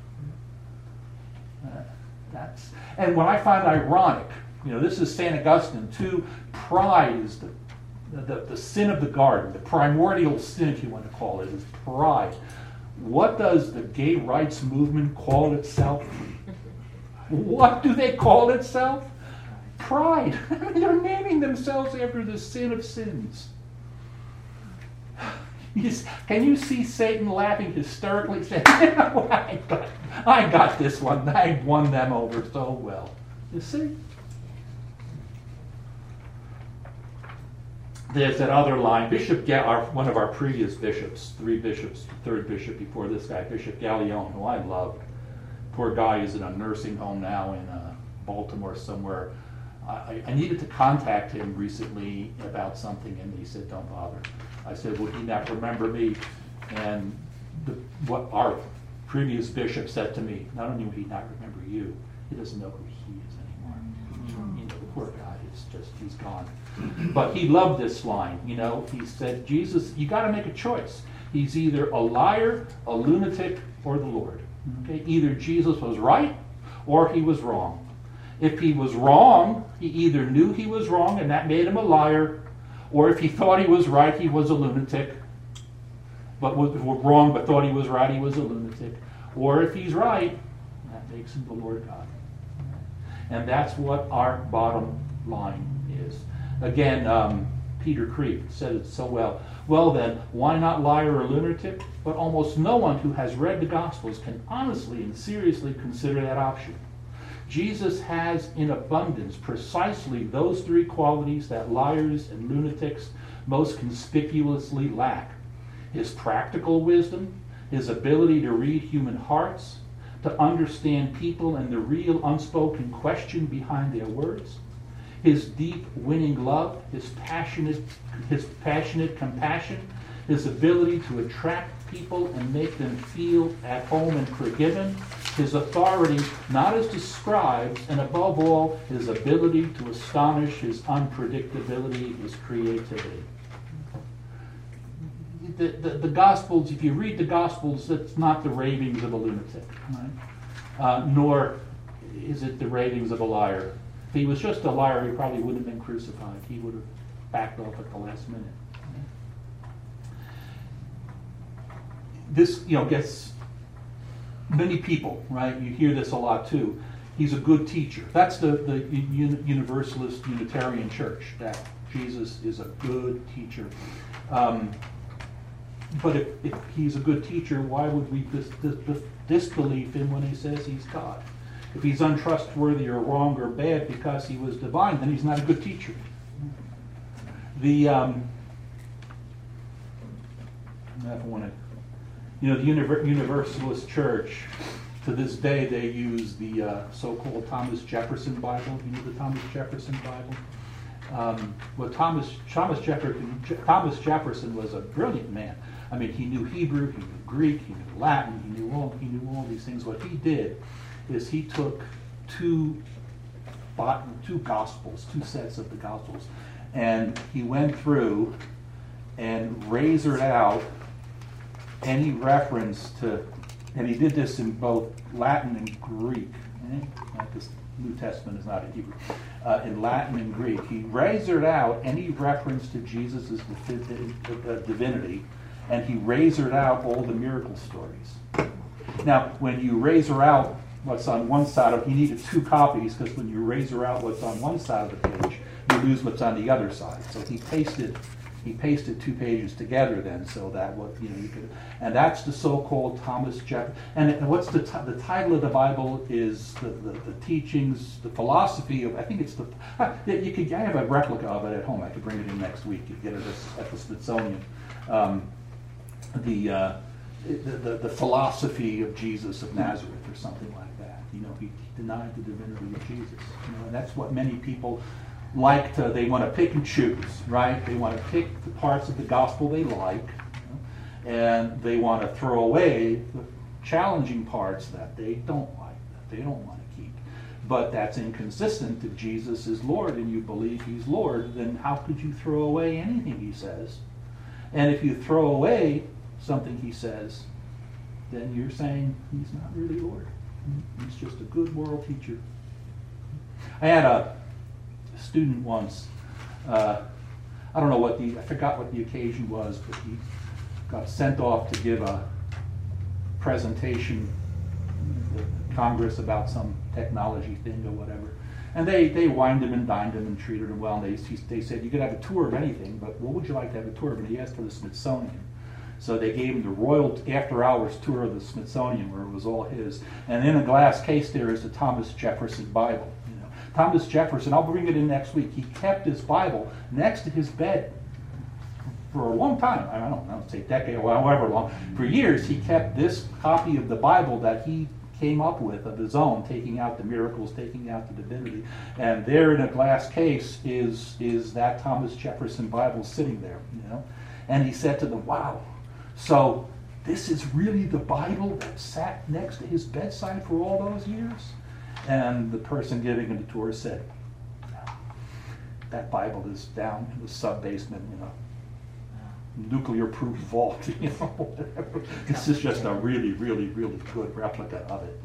And what I find ironic, this is St. Augustine too. Pride is the sin of the garden, the primordial sin, if you want to call it, is pride. What does the gay rights movement call itself? What do they call itself? Pride. They're naming themselves after the sin of sins. Can you see Satan laughing hysterically, saying, I got this one. I won them over so well. You see? There's that other line. One of our previous bishops, 3 bishops, the 3rd bishop before this guy, Bishop Gallione, who I loved. Poor guy is in a nursing home now in Baltimore somewhere. I needed to contact him recently about something, and he said, don't bother. I said, would he not remember me? And what our previous bishop said to me, not only would he not remember you, he doesn't know who he is anymore. The poor guy he's gone. But he loved this line. He said, Jesus, you got to make a choice. He's either a liar, a lunatic, or the Lord. Okay? Either Jesus was right or he was wrong. If he was wrong, he either knew he was wrong and that made him a liar, or if he thought he was right, he was a lunatic. But was wrong but thought he was right, he was a lunatic. Or if he's right, that makes him the Lord God. And that's what our bottom line is. Again, Peter Kreeft said it so well. Well then, why not liar or lunatic? But almost no one who has read the Gospels can honestly and seriously consider that option. Jesus has in abundance precisely those 3 qualities that liars and lunatics most conspicuously lack. His practical wisdom, his ability to read human hearts, to understand people and the real unspoken question behind their words, his deep winning love, his passionate compassion, his ability to attract people and make them feel at home and forgiven, his authority not as to scribes, and above all, his ability to astonish, his unpredictability, his creativity. The Gospels, if you read the Gospels, it's not the ravings of a lunatic, right? Nor is it the ravings of a liar. If he was just a liar, he probably wouldn't have been crucified. He would have backed off at the last minute. This, gets many people, right? You hear this a lot too. He's a good teacher. That's the Universalist Unitarian Church, that Jesus is a good teacher. But if he's a good teacher, why would we disbelieve him when he says he's God? If he's untrustworthy or wrong or bad because he was divine, then he's not a good teacher. The Universalist Church, to this day, they use the so-called Thomas Jefferson Bible. You know the Thomas Jefferson Bible? Thomas Jefferson was a brilliant man. I mean, he knew Hebrew, he knew Greek, he knew Latin, he knew all these things. What he did is he took two Gospels, 2 sets of the Gospels, and he went through and razored out any reference to, and he did this in both Latin and Greek. New Testament is not in Hebrew, in Latin and Greek. He razored out any reference to Jesus' divinity, and he razored out all the miracle stories. Now, when you razor out what's on one side of, he needed 2 copies, because when you razor out what's on one side of the page, you lose what's on the other side. So he pasted 2 pages together then, so that you could, and that's the so-called Thomas Jefferson. And what's the title of the Bible is the teachings, the philosophy of, I think it's I have a replica of it at home. I could bring it in next week. You get it at the Smithsonian. The philosophy of Jesus of Nazareth or something like that. He denied the divinity of Jesus. And that's what many people they want to pick and choose, right? They want to pick the parts of the gospel they like, and they want to throw away the challenging parts that they don't like, that they don't want to keep. But that's inconsistent. If Jesus is Lord and you believe he's Lord, then how could you throw away anything he says? And if you throw away something he says, then you're saying he's not really Lord. He's just a good moral teacher. I had a student once, I don't know I forgot what the occasion was, but he got sent off to give a presentation at Congress about some technology thing or whatever. And they wined him and dined him and treated him well. And they said, you could have a tour of anything, but what would you like to have a tour of? And he asked for the Smithsonian. So they gave him the Royal after-hours tour of the Smithsonian, where it was all his. And in a glass case there is the Thomas Jefferson Bible. Thomas Jefferson, I'll bring it in next week. He kept his Bible next to his bed for a long time. I don't know, say a decade or however long. For years, he kept this copy of the Bible that he came up with of his own, taking out the miracles, taking out the divinity. And there in a glass case is that Thomas Jefferson Bible sitting there. And he said to them, wow, so this is really the Bible that sat next to his bedside for all those years? And the person giving him the tour said, no, that Bible is down in the sub-basement, nuclear-proof vault, whatever. This is just a really, really, really good replica of it,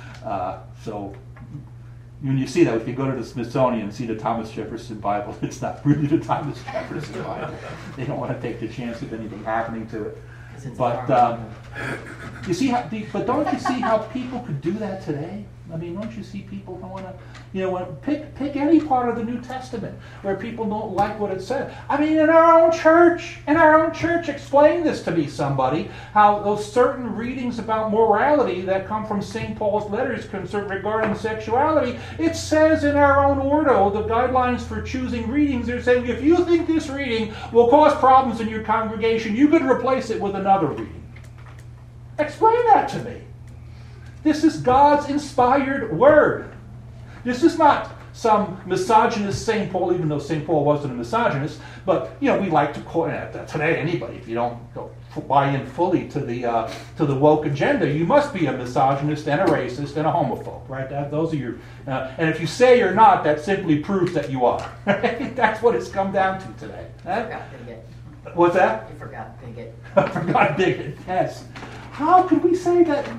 So when you see that, if you go to the Smithsonian and see the Thomas Jefferson Bible, it's not really the Thomas Jefferson Bible. They don't want to take the chance of anything happening to it. But don't you see how people could do that today? I mean, don't you see people who want to, pick any part of the New Testament where people don't like what it said. I mean, in our own church, explain this to me, somebody, how those certain readings about morality that come from St. Paul's letters regarding sexuality, it says in our own ordo, the guidelines for choosing readings, they're saying, if you think this reading will cause problems in your congregation, you could replace it with another reading. Explain that to me. This is God's inspired word. This is not some misogynist St. Paul, even though St. Paul wasn't a misogynist, but we like to call today anybody, if you don't buy in fully to the woke agenda, you must be a misogynist and a racist and a homophobe, right? Those are your, and if you say you're not, that simply proves that you are. Right? That's what it's come down to today. I forgot bigot. What's that? You forgot bigot. I forgot bigot. Yes. How could we say that?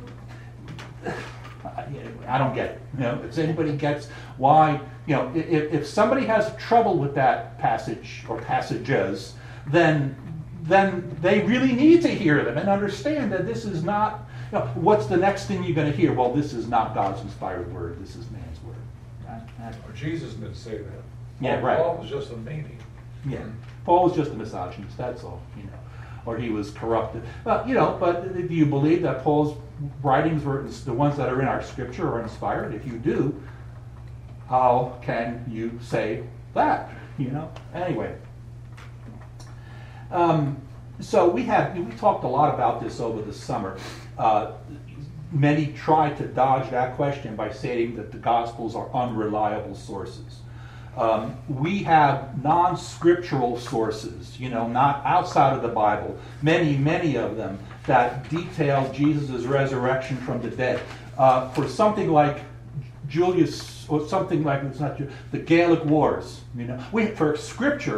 I don't get it. If anybody gets why, if somebody has trouble with that passage or passages, then they really need to hear them and understand that this is not, what's the next thing you're going to hear? Well, this is not God's inspired word. This is man's word. Or Jesus didn't say that. Yeah, right. Paul was just a meanie. Yeah. Paul was just a misogynist, that's all, Or he was corrupted. But do you believe that Paul's writings were the ones that are in our scripture are inspired? If you do, how can you say that? Anyway. So we talked a lot about this over the summer. Many try to dodge that question by saying that the Gospels are unreliable sources. We have non-scriptural sources, not outside of the Bible, many of them, that detail Jesus' resurrection from the dead. For something like Julius, or something like, it's not the Gallic Wars, for scripture,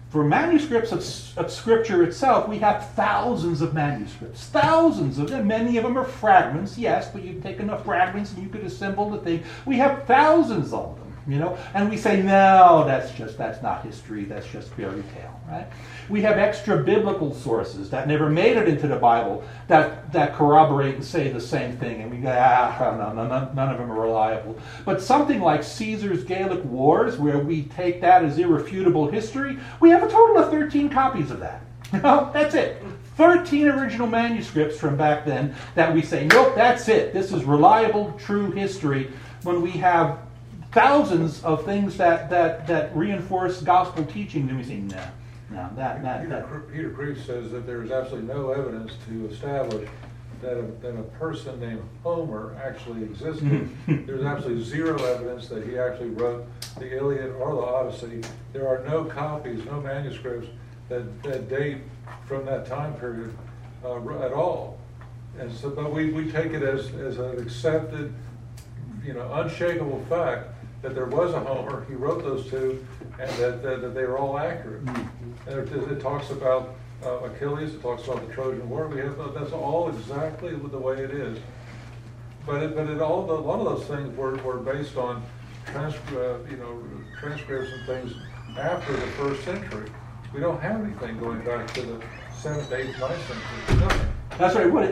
For manuscripts of Scripture itself, we have thousands of manuscripts. Thousands of them. Many of them are fragments, yes, but you take enough fragments and you could assemble the thing. We have thousands of them, you know, and we say, no, that's not history, that's just fairy tale, right? We have extra biblical sources that never made it into the Bible that corroborate and say the same thing, and we go, none of them are reliable. But something like Caesar's Gallic Wars, where we take that as irrefutable history, we have a total of 13 copies of that. You know, that's it. 13 original manuscripts from back then that we say, nope, that's it. This is reliable, true history, when we have thousands of things that reinforce gospel teaching, and we say, no. Peter Kreeft says that there is absolutely no evidence to establish that a person named Homer actually existed. There's absolutely zero evidence that he actually wrote the Iliad or the Odyssey. There are no copies, no manuscripts that date from that time period at all. And so, but we take it as an accepted, you know, unshakable fact that there was a Homer. He wrote those two, and that they were all accurate. And it talks about Achilles. It talks about the Trojan War. That's all exactly the way it is. But a lot of those things were based on transcripts and things after the 1st century. We don't have anything going back to the 7th, 8th, 9th century. Nothing. That's right. What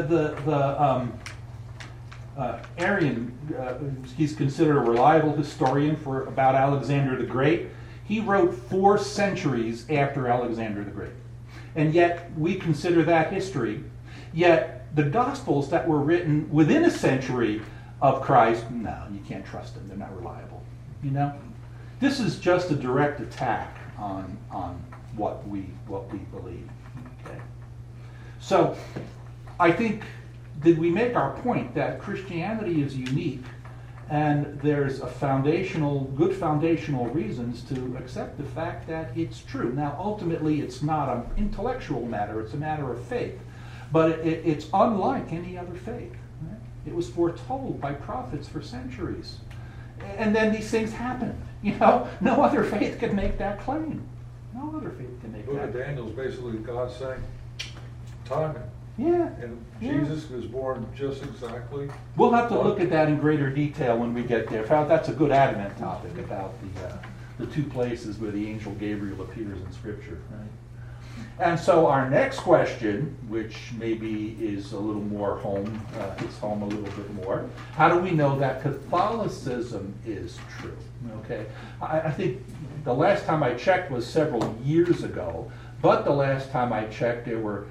Arian, he's considered a reliable historian about Alexander the Great. He wrote 4 centuries after Alexander the Great. And yet we consider that history. Yet the Gospels that were written within a century of Christ, no, you can't trust them. They're not reliable. You know? This is just a direct attack on what we believe. Okay. So I think, did we make our point that Christianity is unique and there's good foundational reasons to accept the fact that it's true. Now, ultimately, it's not an intellectual matter, it's a matter of faith. But it's unlike any other faith. Right? It was foretold by prophets for centuries. And then these things happened. You know, no other faith can make that claim. No other faith can make that claim. The book of Daniel is basically God saying, timing. Yeah. And Jesus was born just exactly. We'll have to look at that in greater detail when we get there. That's a good Advent topic about the 2 places where the angel Gabriel appears in Scripture. Right? And so our next question, which maybe is a little more hits home a little bit more. How do we know that Catholicism is true? Okay, I think the last time I checked was several years ago, but the last time I checked there were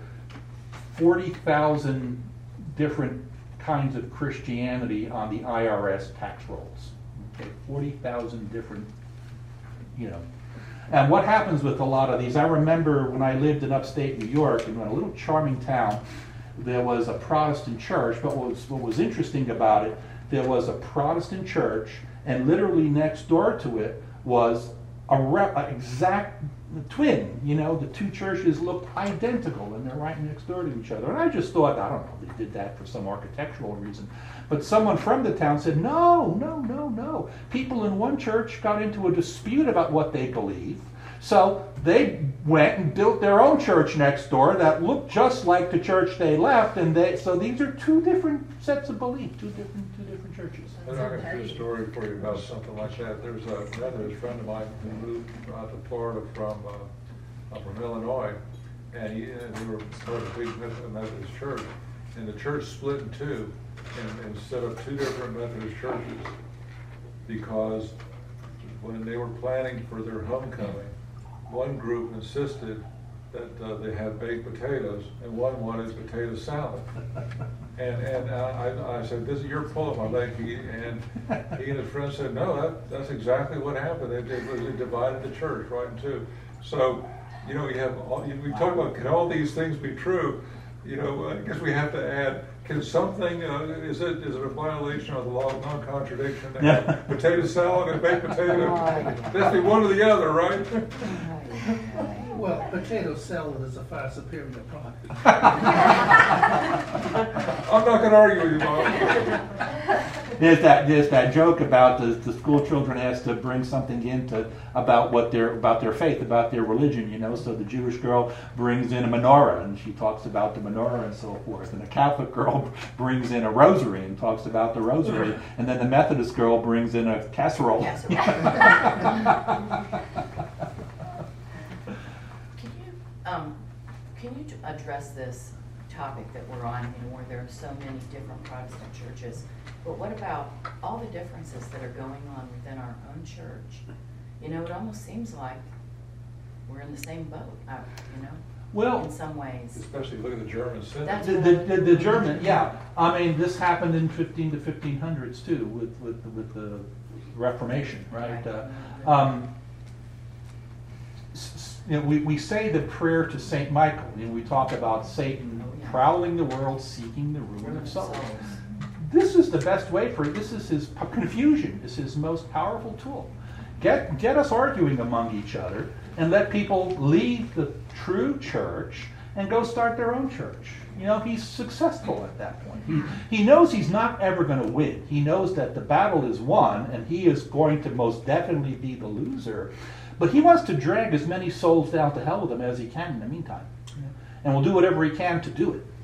40,000 different kinds of Christianity on the IRS tax rolls. Okay, 40,000 different, you know. And what happens with a lot of these, I remember when I lived in upstate New York, in a little charming town, there was a Protestant church, but what was interesting about it, there was a Protestant church, and literally next door to it was an exact twin. You know, the 2 churches looked identical, and they're right next door to each other. And I just thought, I don't know, they did that for some architectural reason. But someone from the town said, no. People in one church got into a dispute about what they believe. So they went and built their own church next door that looked just like the church they left. And so these are 2 different sets of belief, two different churches. I'm going to do a story for you about something like that. There's a Methodist friend of mine who moved out to Florida from Illinois, and they were part of a big Methodist church, and the church split in 2 and set up 2 different Methodist churches because when they were planning for their homecoming, one group insisted that they have baked potatoes, and one wanted potato salad. And I said, you're pulling my leg. He and his friend said, no, that's exactly what happened. They divided the church right in 2. So, you know, we talk about, can all these things be true? You know, I guess we have to add, can something, is it a violation of the law of non-contradiction to have potato salad and baked potato? That's be one or the other, right? Well, potato salad is a far superior product. I'm not going to argue with you, Bob. there's that joke about the school children asked to bring something in about their faith, about their religion, you know. So the Jewish girl brings in a menorah and she talks about the menorah and so forth, and the Catholic girl brings in a rosary and talks about the rosary, and then the Methodist girl brings in a casserole. Can you address this topic that we're on, you know, where there are so many different Protestant churches, but what about all the differences that are going on within our own church? You know, it almost seems like we're in the same boat, you know, well, in some ways. Especially look at the German synod. That's the German, yeah. I mean, this happened in the 1500s too, with the Reformation, right? You know, we say the prayer to Saint Michael. You know, we talk about Satan prowling the world, seeking the ruin of souls. This is the best way for it. This is his confusion. Is his most powerful tool. Get us arguing among each other, and let people leave the true church and go start their own church. You know, he's successful at that point. He knows he's not ever going to win. He knows that the battle is won, and he is going to most definitely be the loser. But he wants to drag as many souls down to hell with him as he can in the meantime. And will do whatever he can to do it.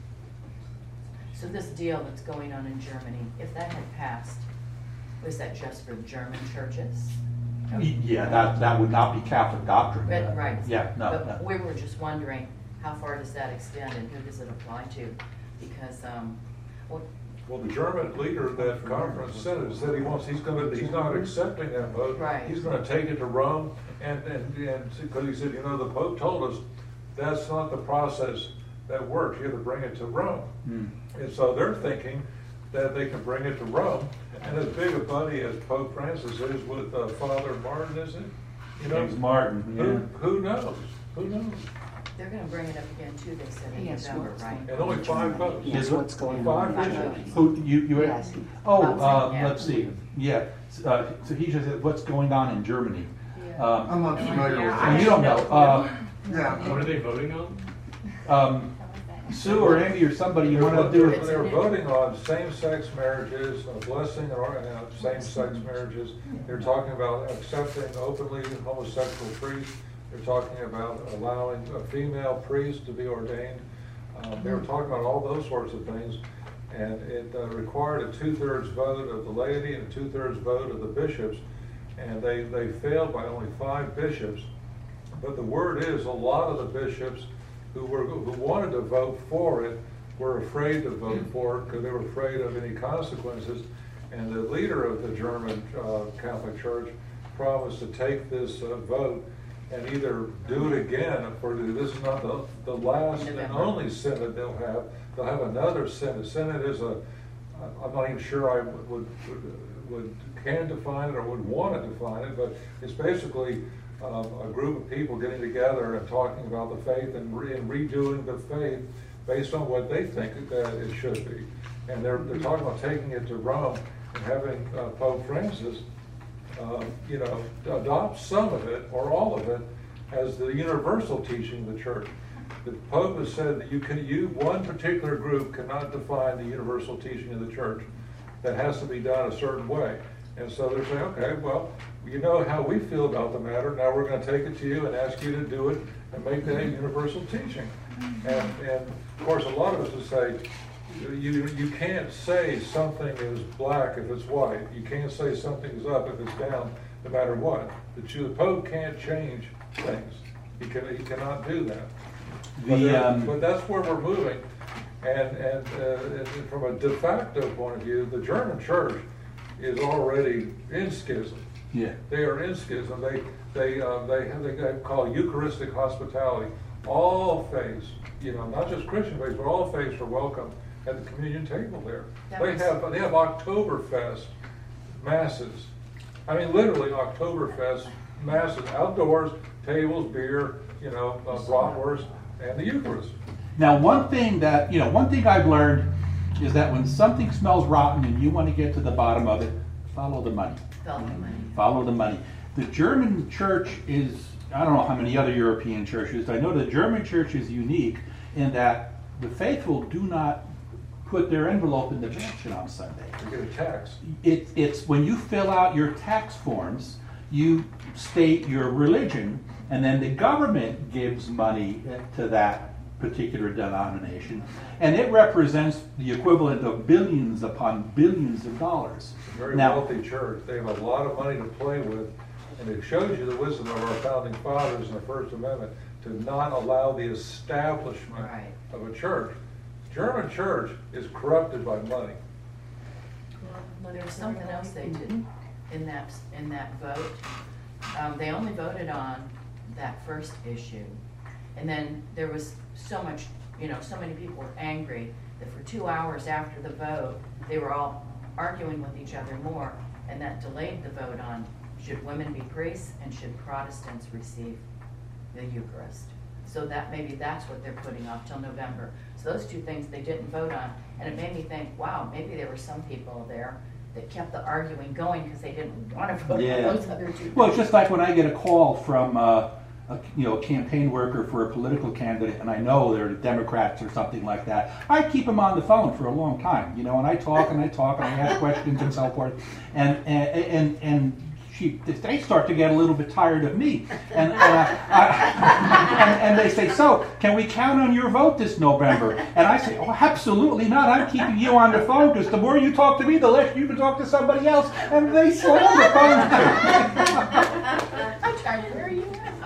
So this deal that's going on in Germany, if that had passed, was that just for German churches? Yeah, that would not be Catholic doctrine. But, right. Yeah, no. But we were just wondering, how far does that extend and who does it apply to? Because, well, the German leader of that conference said he's not accepting that vote. Right. He's going to take it to Rome, and because he said, you know, the Pope told us that's not the process that works. You have to bring it to Rome. And so they're thinking that they can bring it to Rome. And as big a buddy as Pope Francis is with Father Martin, is it? You know, James Martin. Yeah. Who knows? Who knows? they're going to bring it up again too, they said in Yes, November, right? And only 5 votes. Yes, what's going on? Five bishops. Who you? Yes. Yeah. Let's see. Yeah. So he just said, what's going on in Germany? I'm not familiar with And that. you don't know. Yeah. What are they voting on? Sue or Andy or somebody, you want to do it? They're voting on same-sex marriages, a blessing of same-sex marriages. They're talking about accepting openly homosexual priests. They're talking about allowing a female priest to be ordained. They were talking about all those sorts of things. And it required a 2/3 vote of the laity and a 2/3 vote of the bishops. And they failed by only 5 bishops. But the word is a lot of the bishops who wanted to vote for it were afraid to vote for it because they were afraid of any consequences. And the leader of the German Catholic Church promised to take this vote and either do it again, for this is not the last and only synod they'll have. They'll have another synod. Synod is I'm not even sure I can define it or would want to define it, but it's basically a group of people getting together and talking about the faith and redoing the faith based on what they think that it should be. And they're talking about taking it to Rome and having Pope Francis, adopt some of it or all of it as the universal teaching of the church. The Pope has said that one particular group cannot define the universal teaching of the church. That has to be done a certain way. And so they're saying, okay, well, you know how we feel about the matter. Now we're going to take it to you and ask you to do it and make that universal teaching. And of course, a lot of us would say, you can't say something is black if it's white. You can't say something's up if it's down, no matter what. The Pope can't change things. He cannot do that. But that's where we're moving. And from a de facto point of view, the German church is already in schism. Yeah. They are in schism. They call Eucharistic hospitality. All faiths, not just Christian faiths, but all faiths are welcome at the communion table there. They have Oktoberfest masses. I mean, literally Oktoberfest masses, outdoors, tables, beer, bratwurst, and the Eucharist. Now, one thing I've learned is that when something smells rotten and you want to get to the bottom of it, follow the money. Follow the money. The German church is, I don't know how many other European churches, I know the German church is unique in that the faithful do not put their envelope in the mansion on Sunday. You get a tax. It's when you fill out your tax forms, you state your religion, and then the government gives money to that particular denomination, and it represents the equivalent of billions upon billions of dollars. It's a very Now, wealthy church. They have a lot of money to play with, and it shows you the wisdom of our founding fathers in the First Amendment to not allow the establishment Right. of a church. German church is corrupted by money. Well, there was something else they did in that vote. They only voted on that first issue. And then there was so much, so many people were angry that for 2 hours after the vote, they were all arguing with each other more. And that delayed the vote on should women be priests and should Protestants receive the Eucharist. So that maybe that's what they're putting off till November. So those two things they didn't vote on. And it made me think, wow, maybe there were some people there that kept the arguing going because they didn't want to vote on those other two. Well, it's just like when I get a call from a campaign worker for a political candidate, and I know they're Democrats or something like that. I keep them on the phone for a long time, and I talk and I ask questions and so forth, and they start to get a little bit tired of me, and they say, "So, can we count on your vote this November?" And I say, "Oh, absolutely not. I'm keeping you on the phone because the more you talk to me, the less you can talk to somebody else." And they slam the phone. I'm trying to hear you.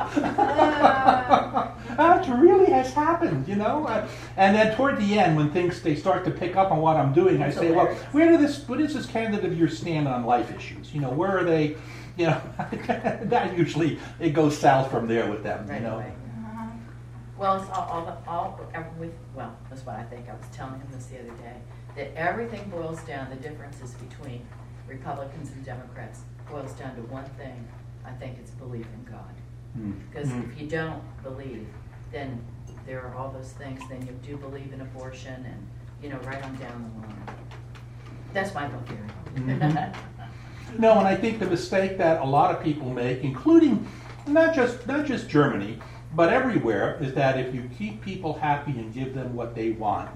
That really has happened, And then toward the end, when they start to pick up on what I'm doing, I say, "Well, what is this candidate of yours stand on life issues? Where are they?" That usually it goes south from there with them. Right away. Well, it's well, that's what I think. I was telling him this the other day, that everything boils down, the differences between Republicans and Democrats boils down to one thing. I think it's belief in God. Because if you don't believe, then there are all those things. Then you do believe in abortion and, right on down the line. That's my little theory. No, and I think the mistake that a lot of people make, including not just Germany, but everywhere, is that if you keep people happy and give them what they want,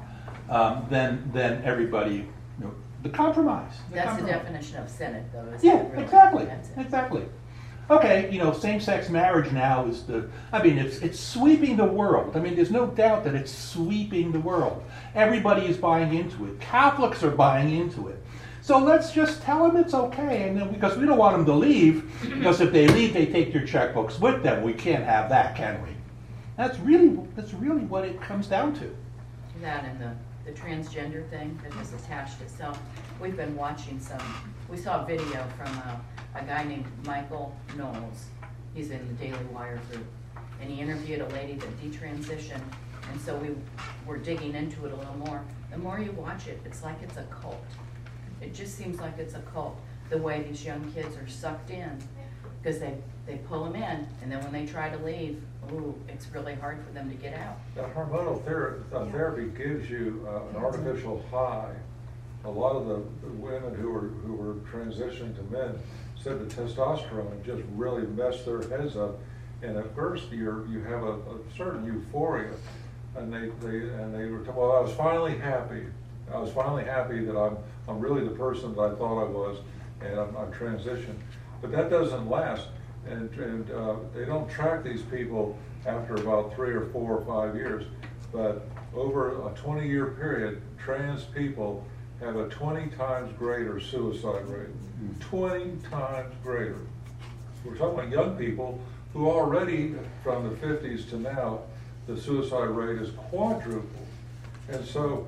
then everybody, the compromise. That's the definition of Senate, though. Yeah, exactly. Okay, same-sex marriage now is it's sweeping the world. There's no doubt that it's sweeping the world. Everybody is buying into it. Catholics are buying into it. So let's just tell them it's okay, and then because we don't want them to leave, because if they leave, they take their checkbooks with them. We can't have that, can we? That's really what it comes down to. That and the transgender thing that was attached itself. We've been watching we saw a video from a guy named Michael Knowles. He's in the Daily Wire group, and he interviewed a lady that detransitioned, and so we were digging into it a little more. The more you watch it, it's like it's a cult. It just seems like it's a cult, the way these young kids are sucked in, because they pull them in, and then when they try to leave, it's really hard for them to get out. That hormonal therapy gives you an artificial high. A lot of the women who were transitioning to men said the testosterone just really messed their heads up, and at first you have a certain euphoria, and they were talking, well, I was finally happy that I'm really the person that I thought I was, and I'm transitioned. But that doesn't last, and they don't track these people after about 3 or 4 or 5 years. But over a 20-year period, trans people have a 20 times greater suicide rate. 20 times greater. We're talking about young people who already, from the 50s to now, the suicide rate is quadrupled. And so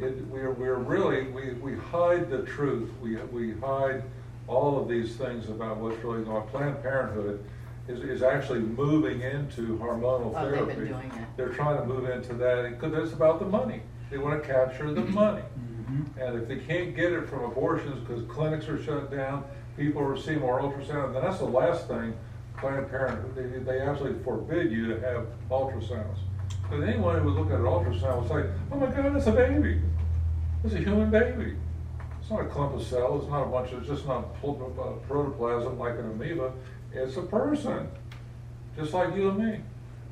we hide the truth. We hide all of these things about what's really going on. Planned Parenthood is actually moving into hormonal therapy. They've been doing it. They're trying to move into that because it's about the money. They want to capture the money. And if they can't get it from abortions because clinics are shut down, people are seeing more ultrasound, then that's the last thing Planned Parenthood, they absolutely forbid you to have ultrasounds. Because anyone who would look at an ultrasound would say, oh my God, that's a baby. It's a human baby. It's not a clump of cells. It's not a bunch of, it's just not protoplasm like an amoeba. It's a person, just like you and me.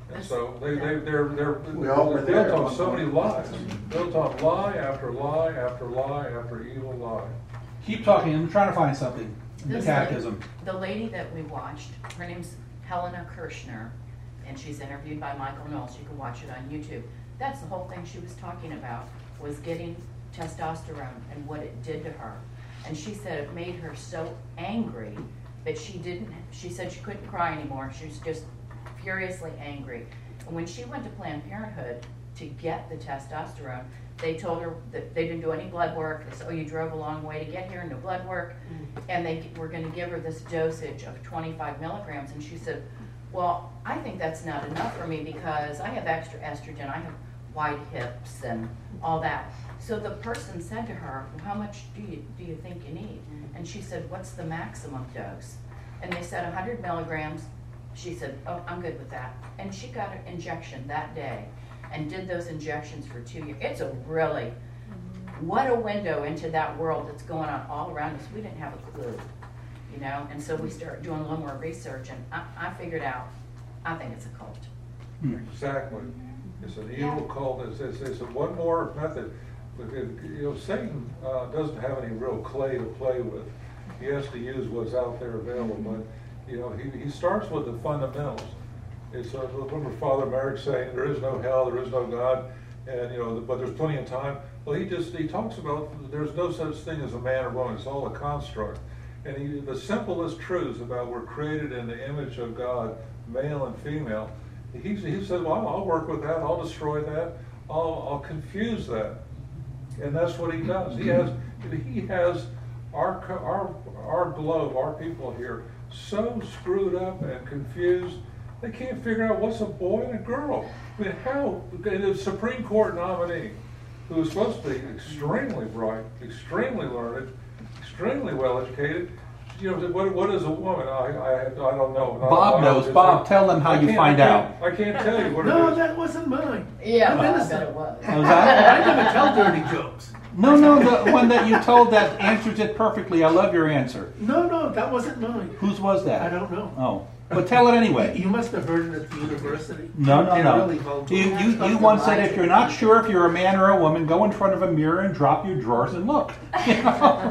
And so they're We all were there. built on so many lies, built on lie after lie after lie after evil lie. Keep talking, I'm trying to find something in the This catechism. The lady that we watched, her name's Helena Kirshner, and she's interviewed by Michael Knowles. You can watch it on YouTube. That's the whole thing she was talking about, was getting testosterone and what it did to her. And she said it made her so angry that she said she couldn't cry anymore. She was just furiously angry. And when she went to Planned Parenthood to get the testosterone, they told her that they didn't do any blood work. They said, oh, you drove a long way to get here, no blood work. And they were going to give her this dosage of 25 milligrams. And she said, well, I think that's not enough for me because I have extra estrogen. I have wide hips and all that. So the person said to her, well, how much do you think you need? And she said, what's the maximum dose? And they said 100 milligrams. She said, oh, I'm good with that. And she got an injection that day and did those injections for 2 years. It's a really, what a window into that world that's going on all around us. We didn't have a clue, you know? And so we started doing a little more research, and I figured out, I think it's a cult. Exactly. It's an evil cult. It's one more method. You know, Satan doesn't have any real clay to play with. He has to use what's out there available. But you know, he starts with the fundamentals. It's remember Father Merrick saying there is no hell, there is no God, and you know, but there's plenty of time. Well, he talks about there's no such thing as a man or woman. It's all a construct. And the simplest truths about we're created in the image of God, male and female. He said, well, I'll work with that. I'll destroy that. I'll confuse that. And that's what he does. He has our globe, our people here, so screwed up and confused, they can't figure out what's a boy and a girl. I mean, how? And the Supreme Court nominee, who is supposed to be extremely bright, extremely learned, extremely well educated, you know, what is a woman? I don't know. Bob knows. Bob, tell them how you find out. I can't tell you what it is. No, that wasn't mine. Yeah, I'm I innocent. bet it was. Was that? I never tell dirty jokes. No, the one that you told that answers it perfectly. I love your answer. No, that wasn't mine. Whose was that? I don't know. Oh, but tell it anyway. You must have heard it at the university. No. They're really vocal. You once said if you're not sure if you're a man or a woman, go in front of a mirror and drop your drawers and look. You know?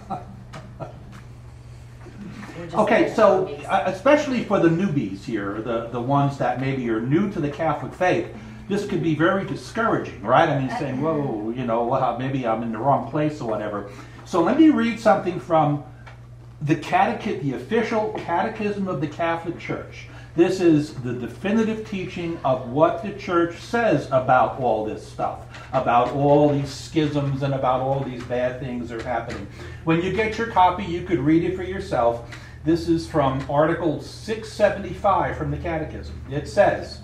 Okay, so especially for the newbies here, the ones that maybe are new to the Catholic faith, this could be very discouraging, right? I mean, saying, whoa, you know, maybe I'm in the wrong place or whatever. So let me read something from the official Catechism of the Catholic Church. This is the definitive teaching of what the Church says about all this stuff, about all these schisms and about all these bad things that are happening. When you get your copy, you could read it for yourself. This is from Article 675 from the Catechism. It says,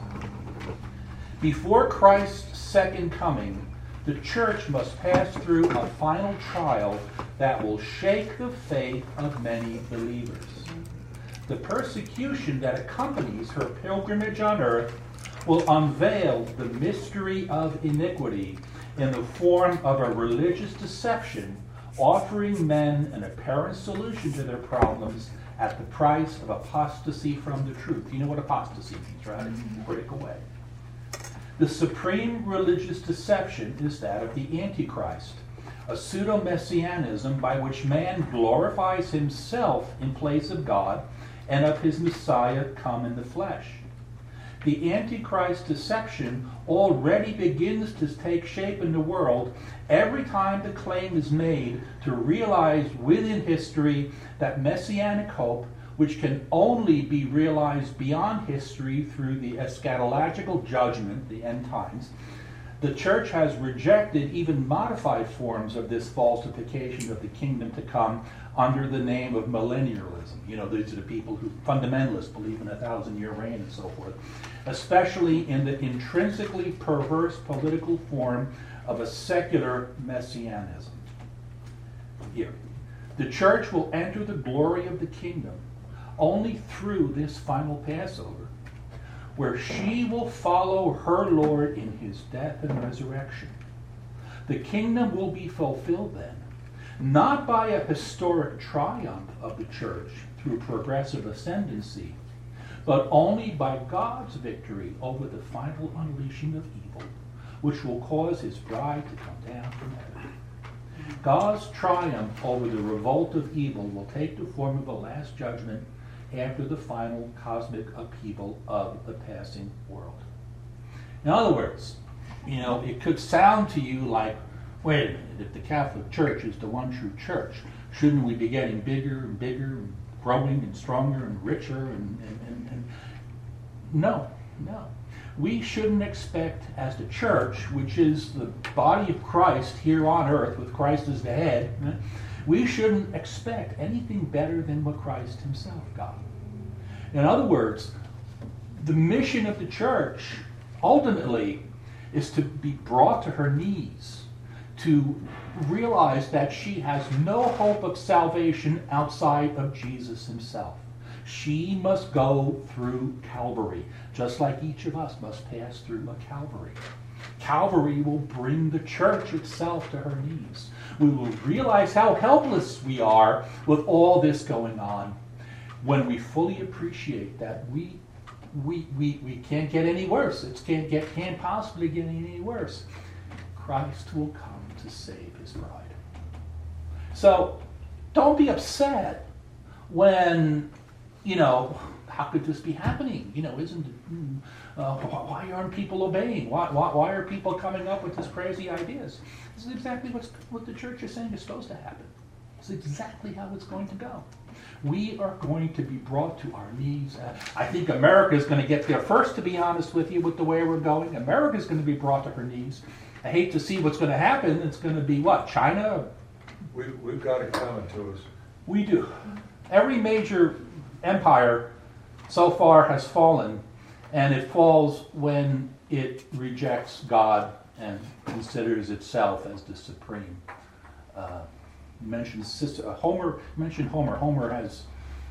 before Christ's second coming, the Church must pass through a final trial that will shake the faith of many believers. The persecution that accompanies her pilgrimage on earth will unveil the mystery of iniquity in the form of a religious deception, offering men an apparent solution to their problems at the price of apostasy from the truth. You know what apostasy means, right? It's break away. The supreme religious deception is that of the Antichrist, a pseudo-messianism by which man glorifies himself in place of God and of his Messiah come in the flesh. The Antichrist deception already begins to take shape in the world every time the claim is made to realize within history that messianic hope, which can only be realized beyond history through the eschatological judgment, the end times. The Church has rejected even modified forms of this falsification of the kingdom to come under the name of millennialism. You know, these are the people who, fundamentalists, believe in a 1,000-year reign and so forth, especially in the intrinsically perverse political form of a secular messianism. Here, the Church will enter the glory of the kingdom only through this final Passover, where she will follow her Lord in his death and resurrection. The kingdom will be fulfilled then, not by a historic triumph of the Church through progressive ascendancy, but only by God's victory over the final unleashing of evil, which will cause his bride to come down from heaven. God's triumph over the revolt of evil will take the form of a last judgment after the final cosmic upheaval of the passing world. In other words, it could sound to you like, wait a minute, if the Catholic Church is the one true church, shouldn't we be getting bigger and bigger and growing and stronger and richer and no. We shouldn't expect, as the church, which is the body of Christ here on earth with Christ as the head, we shouldn't expect anything better than what Christ himself got. In other words, the mission of the church ultimately is to be brought to her knees, to realize that she has no hope of salvation outside of Jesus himself. She must go through Calvary, just like each of us must pass through a Calvary. Calvary will bring the church itself to her knees. We will realize how helpless we are with all this going on when we fully appreciate that we can't get any worse. It can't possibly get any worse. Christ will come to save his bride. So don't be upset when, how could this be happening? Why aren't people obeying? Why are people coming up with these crazy ideas? This is exactly what the church is saying is supposed to happen. It's exactly how it's going to go. We are going to be brought to our knees. I think America is going to get there first, to be honest with you, with the way we're going. America is going to be brought to her knees. I hate to see what's going to happen. It's going to be what? China? We've got it coming to us. We do. Every major empire so far has fallen, and it falls when it rejects God and considers itself as the supreme. You mentioned Homer. Homer has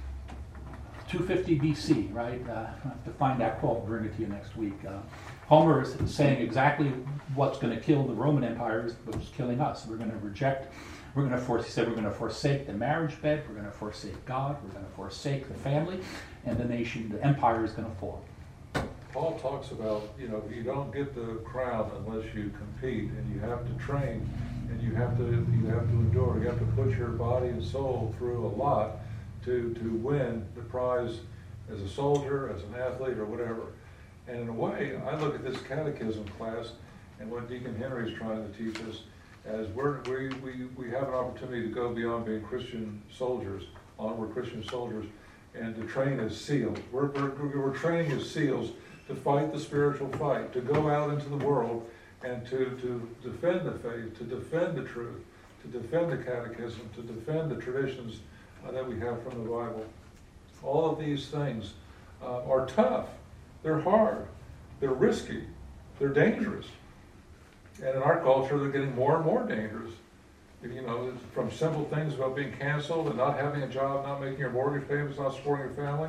250 BC, right? I have to find that quote and bring it to you next week. Homer is saying exactly what's going to kill the Roman Empire, which is killing us. We're going to reject. He said we're going to forsake the marriage bed. We're going to forsake God. We're going to forsake the family, and the nation, the empire, is going to fall. Paul talks about, you don't get the crown unless you compete, and you have to train, and you have to endure. You have to put your body and soul through a lot to win the prize as a soldier, as an athlete, or whatever. And in a way, I look at this catechism class and what Deacon Henry is trying to teach us as we have an opportunity to go beyond being Christian soldiers, onward Christian soldiers, and to train as SEALs. We're training as SEALs to fight the spiritual fight, to go out into the world and to defend the faith, to defend the truth, to defend the catechism, to defend the traditions that we have from the Bible. All of these things are tough. They're hard. They're risky. They're dangerous. And in our culture, they're getting more and more dangerous. From simple things about being canceled and not having a job, not making your mortgage payments, not supporting your family,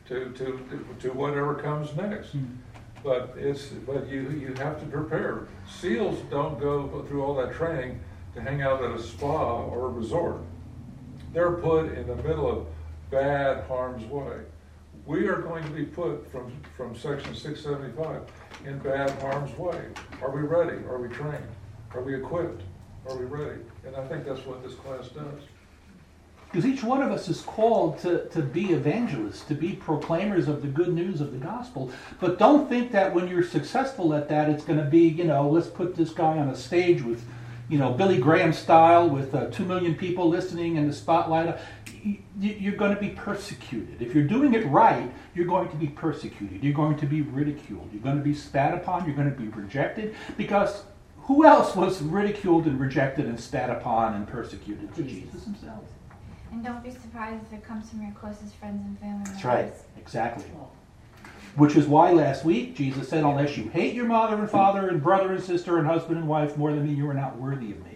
to whatever comes next. But you have to prepare. SEALs don't go through all that training to hang out at a spa or a resort. They're put in the middle of bad harm's way. We are going to be put from Section 675 in bad harm's way. Are we ready? Are we trained? Are we equipped? Are we ready? And I think that's what this class does. Because each one of us is called to be evangelists, to be proclaimers of the good news of the gospel. But don't think that when you're successful at that, it's going to be, let's put this guy on a stage with, Billy Graham style with 2 million people listening in the spotlight. You're going to be persecuted. If you're doing it right, you're going to be persecuted. You're going to be ridiculed. You're going to be spat upon. You're going to be rejected. Because who else was ridiculed and rejected and spat upon and persecuted? Jesus himself. And don't be surprised if it comes from your closest friends and family members. That's right. Exactly. Which is why last week Jesus said, unless you hate your mother and father and brother and sister and husband and wife more than me, you are not worthy of me.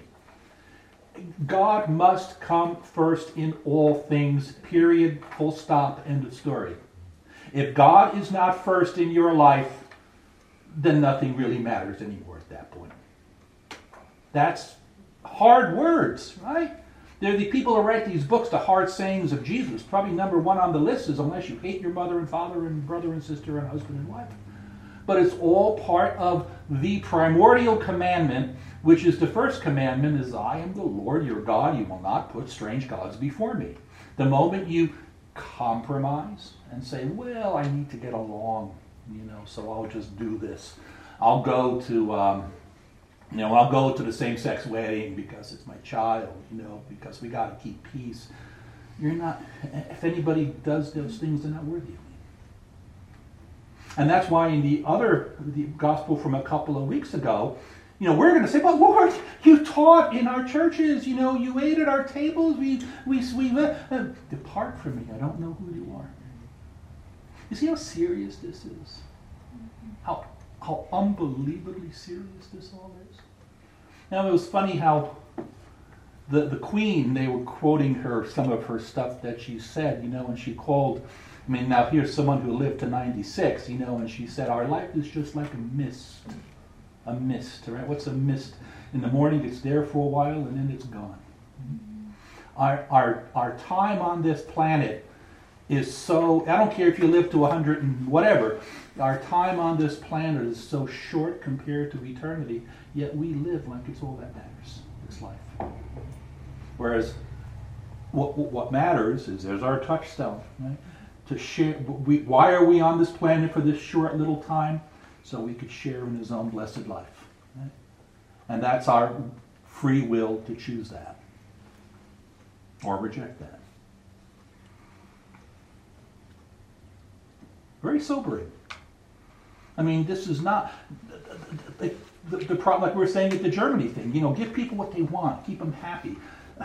God must come first in all things, period, full stop, end of story. If God is not first in your life, then nothing really matters anymore at that point. That's hard words, right? They're the people who write these books, The Hard Sayings of Jesus. Probably number one on the list is unless you hate your mother and father and brother and sister and husband and wife. But it's all part of the primordial commandment, which is the first commandment is, I am the Lord your God. You will not put strange gods before me. The moment you compromise and say, well, I need to get along, so I'll just do this. I'll go to, I'll go to the same-sex wedding because it's my child, because we got to keep peace. You're not, if anybody does those things, they're not worthy of me. And that's why in the gospel from a couple of weeks ago, we're going to say, but Lord, you taught in our churches, you ate at our tables, we depart from me, I don't know who you are. You see how serious this is? How unbelievably serious this all is? Now, it was funny how the Queen, they were quoting some of her stuff that she said, and she called, now here's someone who lived to 96, and she said, our life is just like a mist. A mist, right? What's a mist? In the morning it's there for a while and then it's gone. Our time on this planet is so, I don't care if you live to 100 and whatever, our time on this planet is so short compared to eternity, yet we live like it's all that matters, this life. Whereas what matters is, there's our touchstone, right? To share, why are we on this planet for this short little time? So we could share in his own blessed life. Right? And that's our free will to choose that. Or reject that. Very sobering. This is not the problem, like we were saying at the Germany thing. Give people what they want. Keep them happy.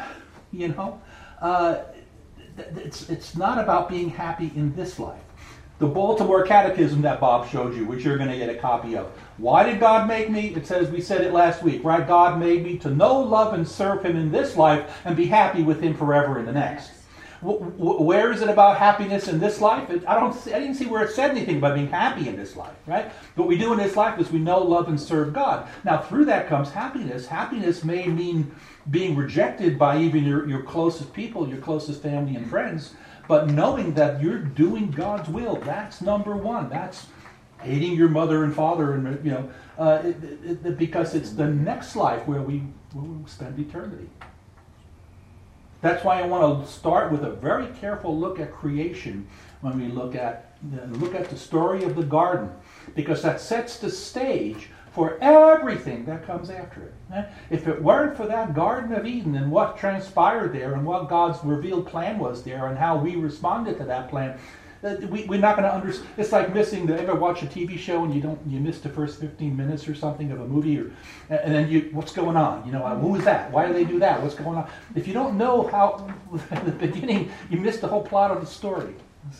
It's not about being happy in this life. The Baltimore Catechism that Bob showed you, which you're going to get a copy of. Why did God make me? It says, we said it last week, right? God made me to know, love, and serve him in this life and be happy with him forever in the next. Where is it about happiness in this life? I didn't see where it said anything about being happy in this life, right? What we do in this life is we know, love, and serve God. Now, through that comes happiness. Happiness may mean being rejected by even your closest people, your closest family and friends, but knowing that you're doing God's will, that's number one. That's hating your mother and father, and because it's the next life where we spend eternity. That's why I want to start with a very careful look at creation when we look at the story of the garden, because that sets the stage for everything that comes after it. If it weren't for that Garden of Eden and what transpired there and what God's revealed plan was there and how we responded to that plan, we're not going to understand. It's like ever watch a TV show and you miss the first 15 minutes or something of a movie, and then what's going on? Who is that? Why do they do that? What's going on? If you don't know how at the beginning, you miss the whole plot of the story.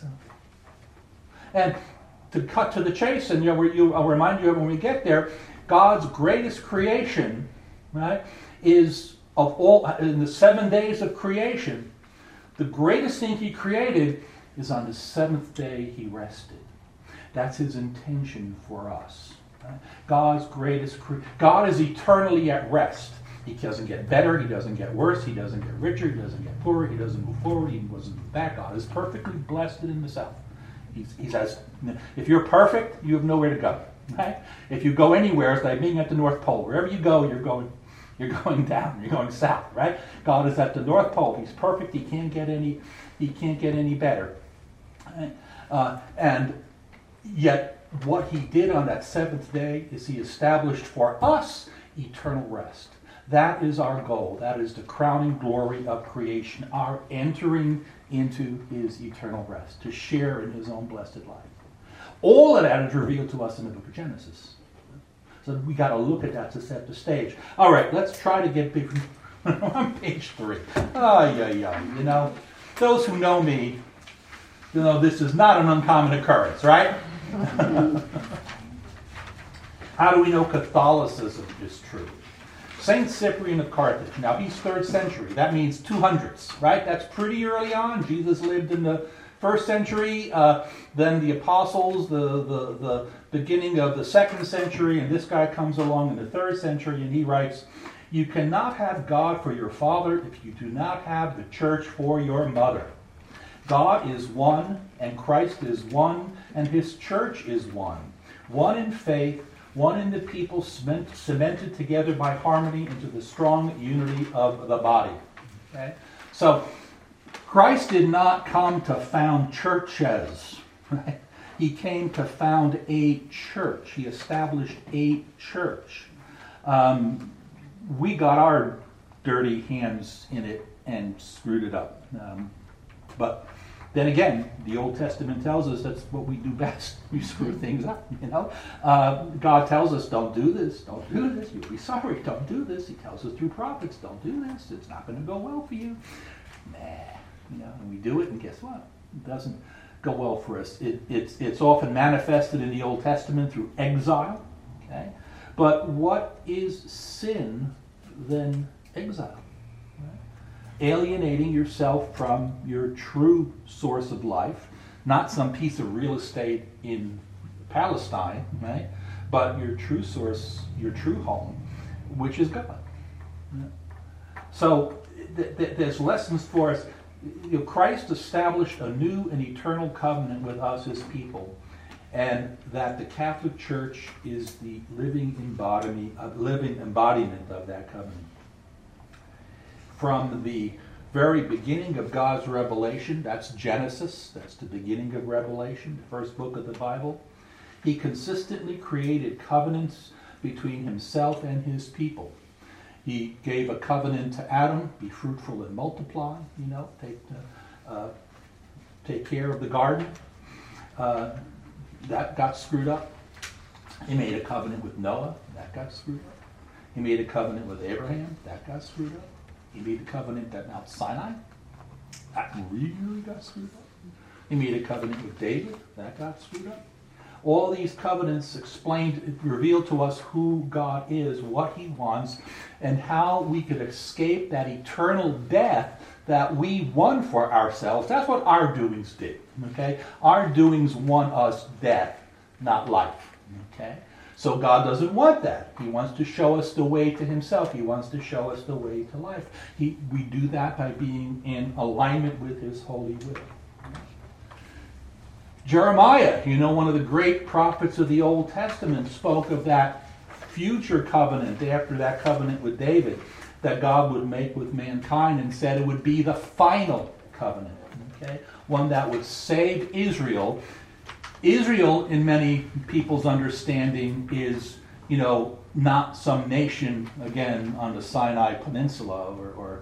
And to cut to the chase, and I'll remind you when we get there, God's greatest creation, right, is of all in the 7 days of creation. The greatest thing he created is on the seventh day he rested. That's his intention for us. Right? God is eternally at rest. He doesn't get better, he doesn't get worse, he doesn't get richer, he doesn't get poorer, he doesn't move forward, he doesn't move back. God is perfectly blessed in the south. If you're perfect, you have nowhere to go. Right? If you go anywhere, it's like being at the North Pole. Wherever you go, you're going down. You're going south. Right? God is at the North Pole. He's perfect. He can't get any better. And yet, what he did on that seventh day is he established for us eternal rest. That is our goal. That is the crowning glory of creation, our entering into his eternal rest, to share in his own blessed life. All of that is revealed to us in the book of Genesis. So we got to look at that to set the stage. All right, let's try to get on page 3. Those who know me, this is not an uncommon occurrence, right? How do we know Catholicism is true? Saint Cyprian of Carthage. Now, he's 3rd century. That means 200s, right? That's pretty early on. Jesus lived in the 1st century. Then the apostles, the beginning of the 2nd century, and this guy comes along in the 3rd century, and he writes, You cannot have God for your father if you do not have the church for your mother. God is one, and Christ is one, and his church is one. One in faith, one in the people, cemented together by harmony into the strong unity of the body. Okay? So, Christ did not come to found churches. Right? He came to found a church. He established a church. We got our dirty hands in it and screwed it up. But then again, the Old Testament tells us that's what we do best. We screw things up, you know. God tells us, don't do this, you'll be sorry, don't do this. He tells us through prophets, don't do this, it's not going to go well for you. You know, and we do it, and guess what? It doesn't go well for us. It's often manifested in the Old Testament through exile, okay? But what is sin than exile? Alienating yourself from your true source of life, not some piece of real estate in Palestine, right? But your true source, your true home, which is God. So there's lessons for us. You know, Christ established a new and eternal covenant with us as people, and that the Catholic Church is the living embodiment of that covenant. From the very beginning of God's revelation, that's Genesis, that's the beginning of Revelation, the first book of the Bible, he consistently created covenants between himself and his people. He gave a covenant to Adam, be fruitful and multiply, you know, take care of the garden. That got screwed up. He made a covenant with Noah, that got screwed up. He made a covenant with Abraham, that got screwed up. He made a covenant at Mount Sinai. That really got screwed up. He made a covenant with David. That got screwed up. All these covenants reveal to us who God is, what he wants, and how we could escape that eternal death that we won for ourselves. That's what our doings did. Okay? Our doings won us death, not life. Okay? So God doesn't want that. He wants to show us the way to himself. He wants to show us the way to life. We do that by being in alignment with his holy will. Jeremiah, you know, one of the great prophets of the Old Testament, spoke of that future covenant after that covenant with David that God would make with mankind, and said it would be the final covenant. Okay? One that would save Israel. Israel, in many people's understanding, is, you know, not some nation, again, on the Sinai Peninsula,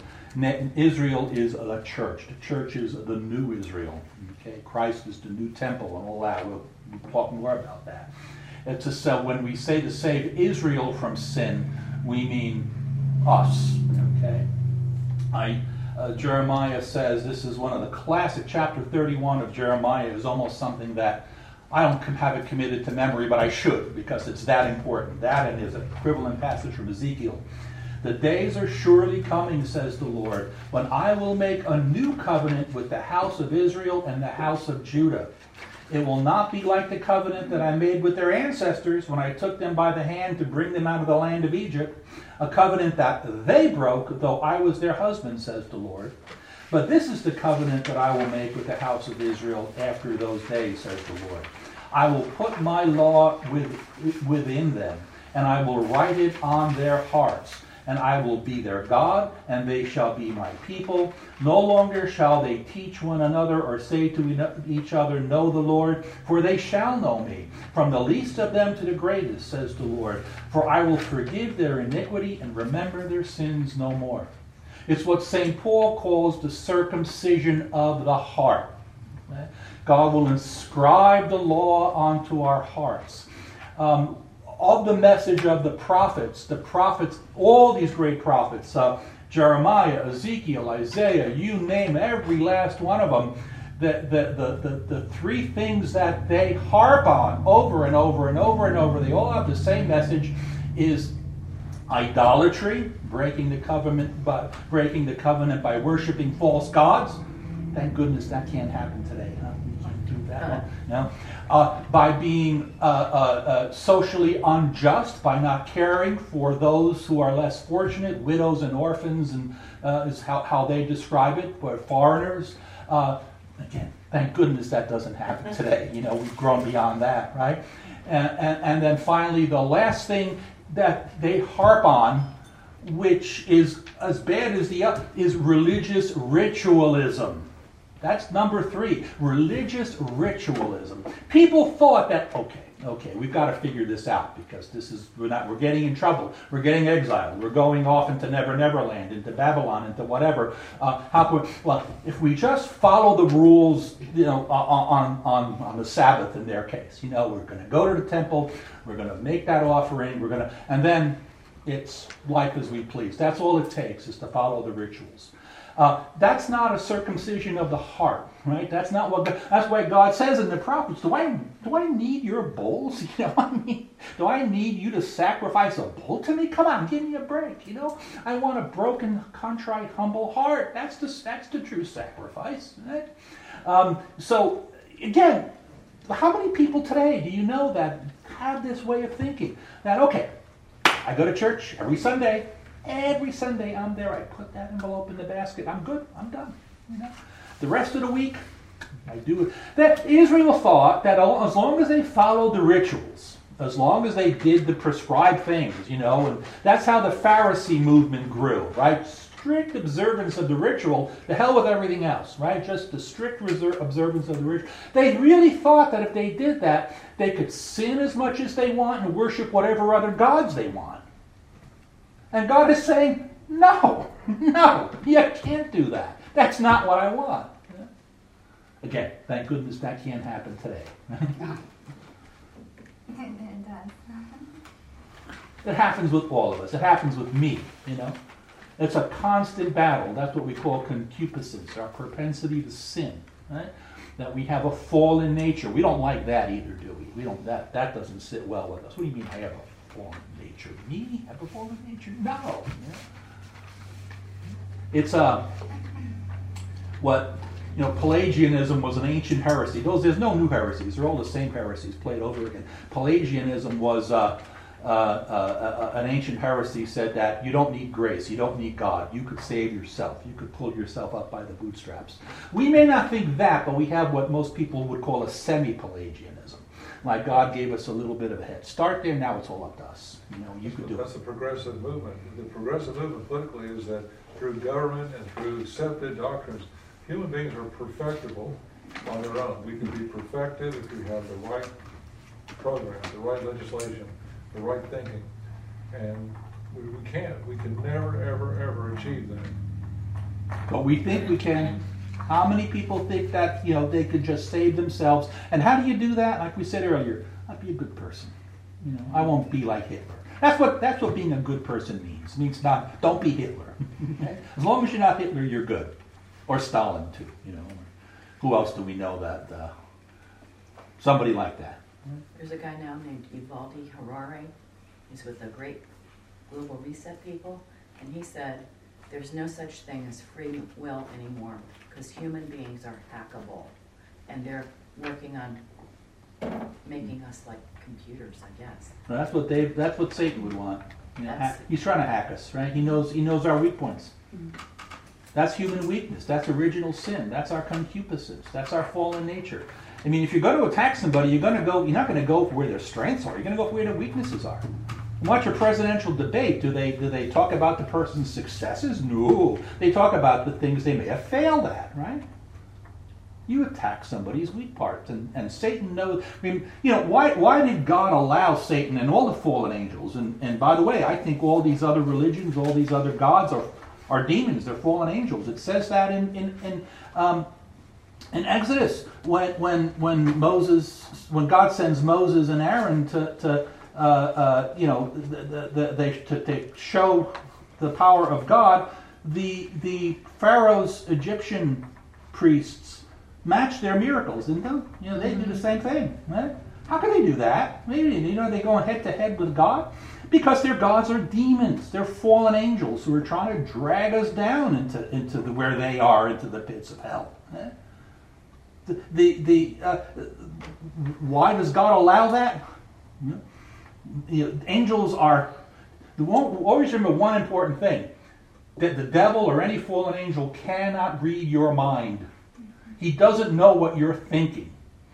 Israel is a church. The church is the new Israel. Okay? Christ is the new temple and all that. We'll talk more about that. So when we say to save Israel from sin, we mean us. Okay? Jeremiah says, this is one of the classic, chapter 31 of Jeremiah is almost something that I don't have it committed to memory, but I should, because it's that important. That and there's an equivalent passage from Ezekiel. The days are surely coming, says the Lord, when I will make a new covenant with the house of Israel and the house of Judah. It will not be like the covenant that I made with their ancestors when I took them by the hand to bring them out of the land of Egypt, a covenant that they broke, though I was their husband, says the Lord. But this is the covenant that I will make with the house of Israel after those days, says the Lord. I will put my law within them, and I will write it on their hearts. And I will be their God, and they shall be my people. No longer shall they teach one another or say to each other, know the Lord, for they shall know me, from the least of them to the greatest, says the Lord. For I will forgive their iniquity and remember their sins no more. It's what St. Paul calls the circumcision of the heart. God will inscribe the law onto our hearts. Of the message of the prophets, all these great prophets, Jeremiah, Ezekiel, Isaiah, you name every last one of them, the three things that they harp on over and over and over and over, they all have the same message, is idolatry, breaking the covenant by worshiping false gods. Thank goodness that can't happen today. Huh? We can't do that. that. You know? By being socially unjust, by not caring for those who are less fortunate, widows and orphans, and is how they describe it, or foreigners. Again, thank goodness that doesn't happen today. You know, we've grown beyond that, right? And then finally, the last thing that they harp on, which is as bad as the other, is religious ritualism. That's number 3, religious ritualism. People thought that, okay, we've got to figure this out because we're getting in trouble. We're getting exiled. We're going off into Never Land, into Babylon, into whatever. If we just follow the rules, you know, on the Sabbath in their case, you know, we're going to go to the temple, we're going to make that offering, and then it's life as we please. That's all it takes is to follow the rituals. That's not a circumcision of the heart, right? That's not what. That's why God says in the prophets, do I need your bulls? You know, do I need you to sacrifice a bull to me? Come on, give me a break. You know, I want a broken, contrite, humble heart. That's the true sacrifice, right? So again, how many people today do you know that have this way of thinking? That okay, I go to church every Sunday. Every Sunday I'm there. I put that envelope in the basket. I'm good. I'm done. You know, the rest of the week I do it. That Israel thought that as long as they followed the rituals, as long as they did the prescribed things, you know, and that's how the Pharisee movement grew, right? Strict observance of the ritual. The hell with everything else, right? Just the strict observance of the ritual. They really thought that if they did that, they could sin as much as they want and worship whatever other gods they want. And God is saying, no, you can't do that. That's not what I want. Again, thank goodness that can't happen today. It does. It happens with all of us. It happens with me, you know. It's a constant battle. That's what we call concupiscence, our propensity to sin, right? That we have a fallen nature. We don't like that either, do we? We don't. That doesn't sit well with us. What do you mean I have a fallen nature? Me have a fallen nature? No. Yeah. It's what, you know, Pelagianism was an ancient heresy. There's no new heresies. They're all the same heresies played over again. Pelagianism was an ancient heresy, said that you don't need grace, you don't need God. You could save yourself. You could pull yourself up by the bootstraps. We may not think that, but we have what most people would call a semi-Pelagianism. Like God gave us a little bit of a head start there, now it's all up to us. You know, you could do it. That's a progressive movement. The progressive movement politically is that through government and through accepted doctrines, human beings are perfectible on their own. We can be perfected if we have the right programs, the right legislation, the right thinking. And we can't. We can never, ever, ever achieve that. But we think we can. How many people think that, you know, they could just save themselves? And how do you do that? Like we said earlier, I'll be a good person. You know, I won't be like Hitler. That's what being a good person means. It means don't be Hitler. Okay? As long as you're not Hitler, you're good. Or Stalin too. You know, who else do we know that? Somebody like that. There's a guy now named Yuval Harari. He's with the Great Global Reset people, and he said there's no such thing as free will anymore because human beings are hackable, and they're working on making us like computers, I guess. Well, that's what Satan would want. You know, he's trying to hack us, right? He knows our weak points. Mm-hmm. That's human weakness. That's original sin. That's our concupiscence. That's our fallen nature. I mean, if you're going to attack somebody, you're not going to go for where their strengths are. You're going to go for where their weaknesses are. Watch a presidential debate. Do they talk about the person's successes? No. They talk about the things they may have failed at, right? You attack somebody's weak parts, and Satan knows. I mean, you know, why did God allow Satan and all the fallen angels? And by the way, I think all these other religions, all these other gods are demons. They're fallen angels. It says that in Exodus when God sends Moses and Aaron to show the power of God, the Pharaoh's Egyptian priests match their miracles, didn't they? You know, they do the same thing, right? How can they do that? Maybe, you know, they go head to head with God because their gods are demons. They're fallen angels who are trying to drag us down into where they are, into the pits of hell. Right? Why does God allow that? Angels are. Always remember one important thing: that the devil or any fallen angel cannot read your mind. He doesn't know what you're thinking.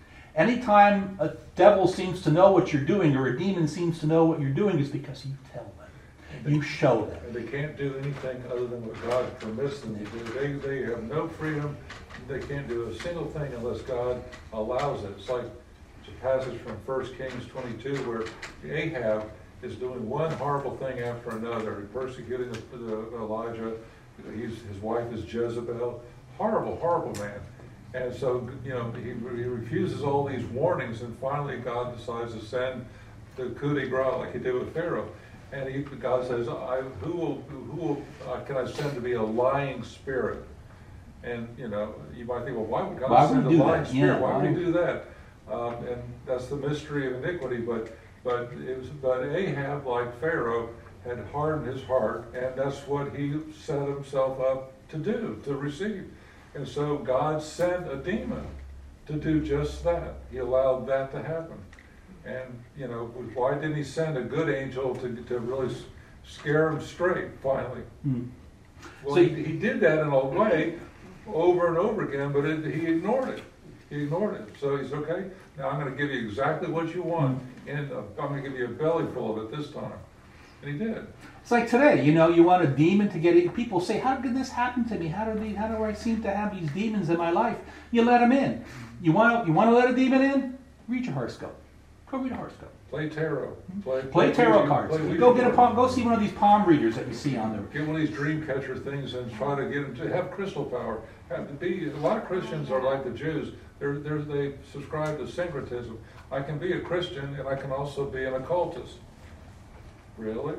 Anytime a devil seems to know what you're doing, or a demon seems to know what you're doing, is because you tell them, you show them. And they can't do anything other than what God permits them to do. They have no freedom. They can't do a single thing unless God allows it. It's like a passage from 1 Kings 22 where Ahab is doing one horrible thing after another, persecuting Elijah. His wife is Jezebel. Horrible, horrible man. And so, he refuses all these warnings, and finally God decides to send the coup de grace like he did with Pharaoh. And God says, who can I send to be a lying spirit? And, you might think, well, why would God send a lying spirit? Yeah, why would he do that? And that's the mystery of iniquity. But Ahab, like Pharaoh, had hardened his heart, and that's what he set himself up to do, to receive. And so God sent a demon to do just that. He allowed that to happen. And, why didn't he send a good angel to really scare him straight, finally? Mm. Well, he did that in a way over and over again, but he ignored it. He ignored it. So he said, okay, now I'm going to give you exactly what you want, and I'm going to give you a belly full of it this time. And he did. It's like today, you want a demon to get in. People say, how did this happen to me? How do I seem to have these demons in my life? You let them in. You want to let a demon in? Read your horoscope. Go read a horoscope. Play tarot. Play tarot cards. Go see one of these palm readers that you see on there. Get one of these dream catcher things and try to get them to have crystal power. A lot of Christians are like the Jews. They subscribe to syncretism. I can be a Christian and I can also be an occultist. Really?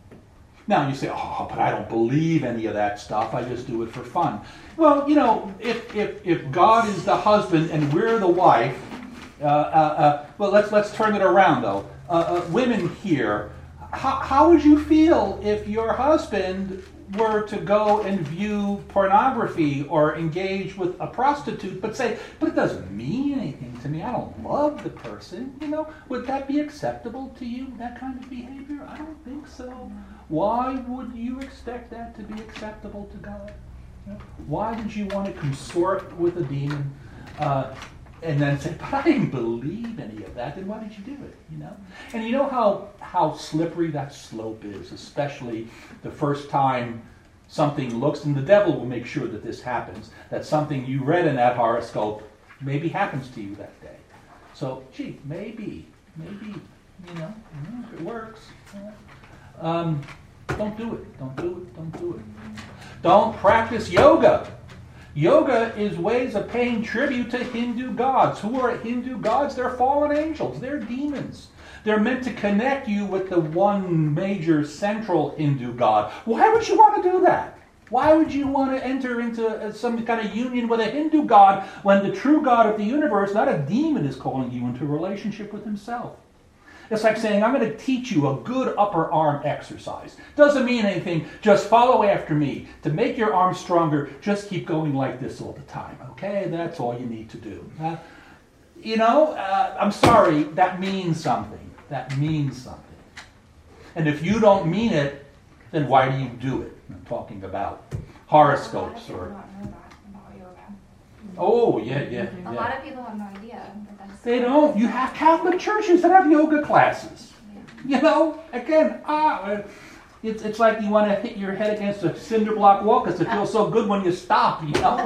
Now you say, but I don't believe any of that stuff. I just do it for fun. Well, if God is the husband and we're the wife, well, let's turn it around though. Women here, how would you feel if your husband were to go and view pornography or engage with a prostitute, but it doesn't mean anything to me. I don't love the person. Would that be acceptable to you? That kind of behavior? I don't think so. Why would you expect that to be acceptable to God? Why did you want to consort with a demon and then say, but I didn't believe any of that? Then why did you do it? And you know how slippery that slope is, especially the first time something looks, and the devil will make sure that this happens, that something you read in that horoscope maybe happens to you that day. So, maybe, if it works. Don't do it. Don't practice yoga. Yoga is ways of paying tribute to Hindu gods. Who are Hindu gods? They're fallen angels. They're demons. They're meant to connect you with the one major central Hindu god. Why would you want to do that? Why would you want to enter into some kind of union with a Hindu god when the true God of the universe, not a demon, is calling you into a relationship with himself? It's like saying, I'm going to teach you a good upper arm exercise. Doesn't mean anything. Just follow after me. To make your arms stronger, just keep going like this all the time. Okay? That's all you need to do. I'm sorry, that means something. That means something. And if you don't mean it, then why do you do it? I'm talking about horoscopes or... Oh, yeah. A lot of people have no idea. They don't. You have Catholic churches that have yoga classes. Again, it's like you want to hit your head against a cinder block wall because it feels so good when you stop,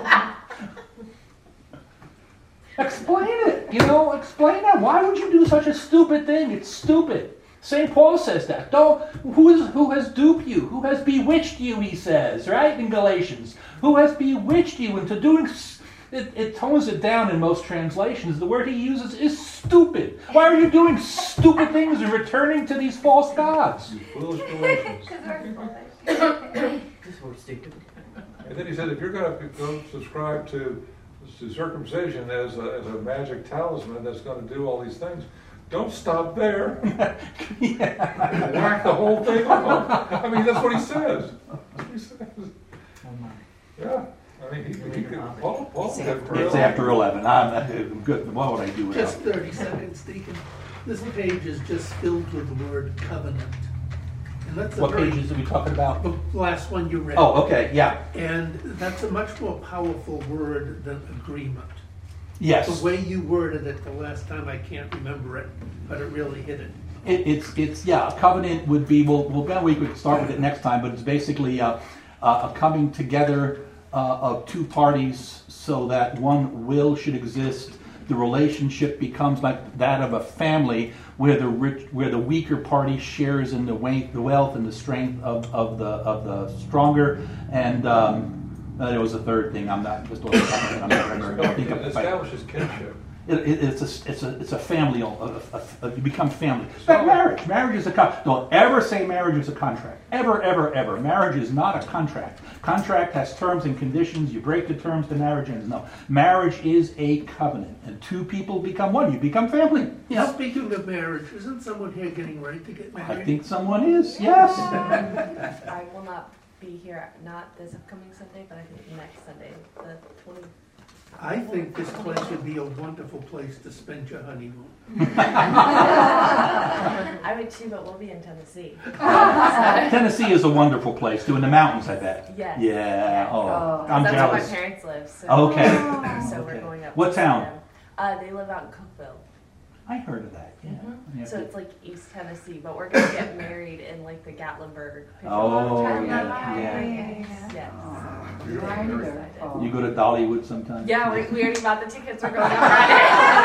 Explain it, explain that. Why would you do such a stupid thing? It's stupid. St. Paul says that. Who has duped you? Who has bewitched you, he says, right, in Galatians. Who has bewitched you into doing... It tones it down in most translations. The word he uses is stupid. Why are you doing stupid things and returning to these false gods? Foolish Galatians. Because we're stupid. And then he said, if you're going to go subscribe to circumcision as a magic talisman that's going to do all these things, don't stop there. Whack the whole thing off. I mean, that's what he says. Yeah. I mean, he could, Paul could. It's after 11. I'm good. What would I do without? Just 30 seconds, Deacon. This page is just filled with the word covenant. And that's What pages are we talking about? The last one you read. Oh, okay, yeah. And that's a much more powerful word than agreement. Yes. The way you worded it the last time, I can't remember it, but it really hit it. It's yeah. A covenant would be. We could start with it next time, but it's basically a coming together of two parties so that one will should exist. The relationship becomes like that of a family, where the weaker party shares in the wealth and the strength of the stronger. And there was a third thing. I'm not just. I'm not remembering. I think It establishes kinship. It's a family. You become family. But marriage is a contract. Don't ever say marriage is a contract. Ever. Marriage is not a contract. Contract has terms and conditions. You break the terms, the marriage ends. No, marriage is a covenant, and two people become one. You become family. Yeah. Speaking of marriage, isn't someone here getting ready to get married? I think someone is. Yes. I will not be here, not this upcoming Sunday, but I think next Sunday, the 20th. I think this place would be a wonderful place to spend your honeymoon. I would too, but we'll be in Tennessee. Tennessee is a wonderful place. Too in the mountains, I bet. Yes. Yeah. Oh, I'm That's jealous. where my parents live. So Okay. So we're going up. What to town? them. They live out in Cookville. I heard of that. Yeah. Yeah. So it's like East Tennessee, but we're gonna get married in like the Gatlinburg. Oh, yeah. Yes. Wonderful. You go to Dollywood sometime? Yeah, we already bought the tickets. We're going on Friday.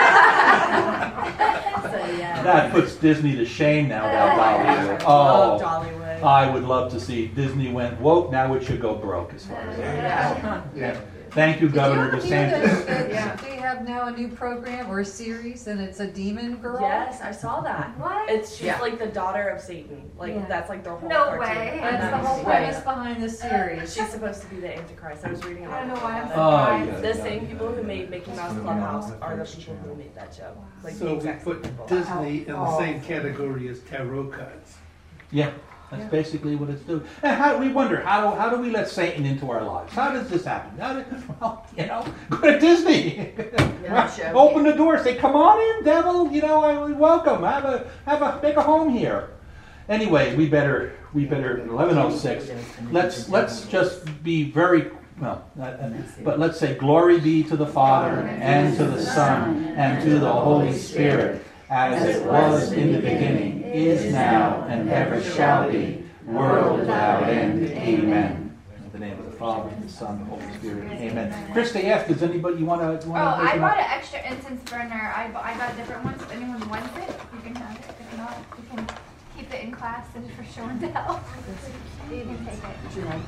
So yeah. That puts Disney to shame now about Dollywood. Love Oh, Dollywood. I would love to see Disney went woke. Now it should go broke as far as that. Yeah. Thank you, Governor Did you ever hear DeSantis. that they have now a new program or a series, and it's a demon girl? Yes, I saw that. What? She's like the daughter of Satan. Like Yeah. that's like their whole No cartoon. way. That's the whole premise behind this series. She's supposed to be the Antichrist. I was reading I don't know why I'm about it. Oh, yeah. The same people who made Mickey Mouse Clubhouse are the people who made that show. Like the So we exact put people. Disney in the same category as tarot cards. Yeah, that's basically what it's doing. And we wonder, how do we let Satan into our lives? How does this happen? Go to Disney. Yeah, Open the door, say, "Come on in, devil. Welcome. Make a home here." Anyway, we better 11:06. Let's just be very but let's say, "Glory be to the Father and to the Son and to the Holy Spirit, as it was in the beginning, is now, and ever shall be, world without end. Amen." In the name of the Father, and the Son, and the Holy Spirit. Amen. Chris, they asked, does anybody you want to? Oh, I bought an extra incense burner. I got different ones. If anyone wants it, you can have it. If not, you can keep it in class and for show and tell. You can take it.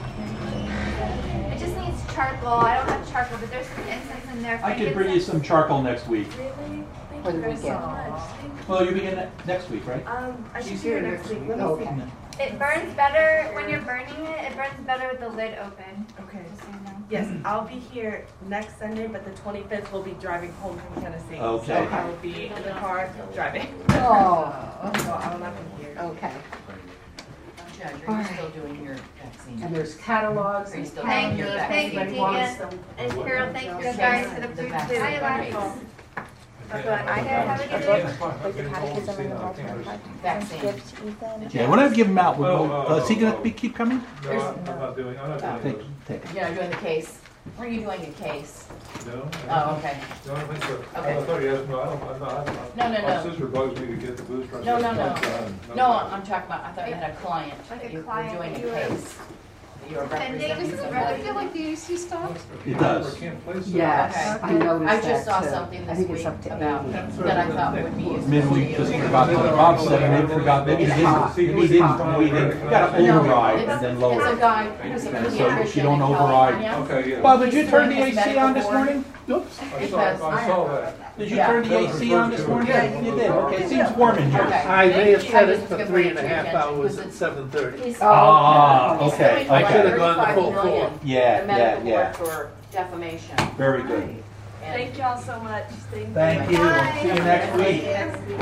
It just needs charcoal. I don't have charcoal, but there's some incense in there. I can bring you some charcoal next week. Really? For the Thank you guys so weekend. much. Well, you'll be in next week, right? I should be here next week. Let me see. It burns better when you're burning it. It burns better with the lid open. Okay. Just so you know. Yes, I'll be here next Sunday, but the 25th we'll be driving home from Tennessee. Okay. So I will be in the car driving. Oh, So I will not be here. okay. Judge, are you still doing your vaccine? And there's catalogs. Are you still Thank doing your you, vaccine? thank you, Tegan. And Carol, thank you guys for the food too. Hi, Wonderful. Have a good day. Vaccine. Yeah, when I give them out, is he going to There's- keep coming? No, I'm not doing it. Take it. You're not doing the case? Or are you doing a case? No. Oh, okay. No, I don't think so. Okay. I thought you asked, no, I'm not. No. My sister bugs me to get the booster. I No, said, no. done. No, I'm talking about, I thought you had a client, Like that a you were client doing that a you were- case. That you were And they- representing this is I somebody. feel like the AC stopped. It does. I can't place it. Yes, Okay. I noticed I that just saw too. something I this think it's week up to about, 80. that I thought would be useful. Maybe we just forgot what Bob said, maybe we forgot, maybe he didn't. We didn't. You got to override and then It's lower. a guy who's a And so pediatrician if you don't in override- California. Okay, yeah. Bob, did you He's turn doing the his AC on this medical morning? Oops. I saw that. Did you Yeah. turn the AC on this morning? Yeah. You did. Okay, it seems warm in here. Okay. I may have set I it just for give 3.5 my attention hours because at it's- 7:30. He's- Ah, he's okay, doing like okay. I should've gone the 35 full million, floor. Yeah, the medical yeah. board for defamation. Very good. And Thank y'all so much. Thank you. Bye. See you next week.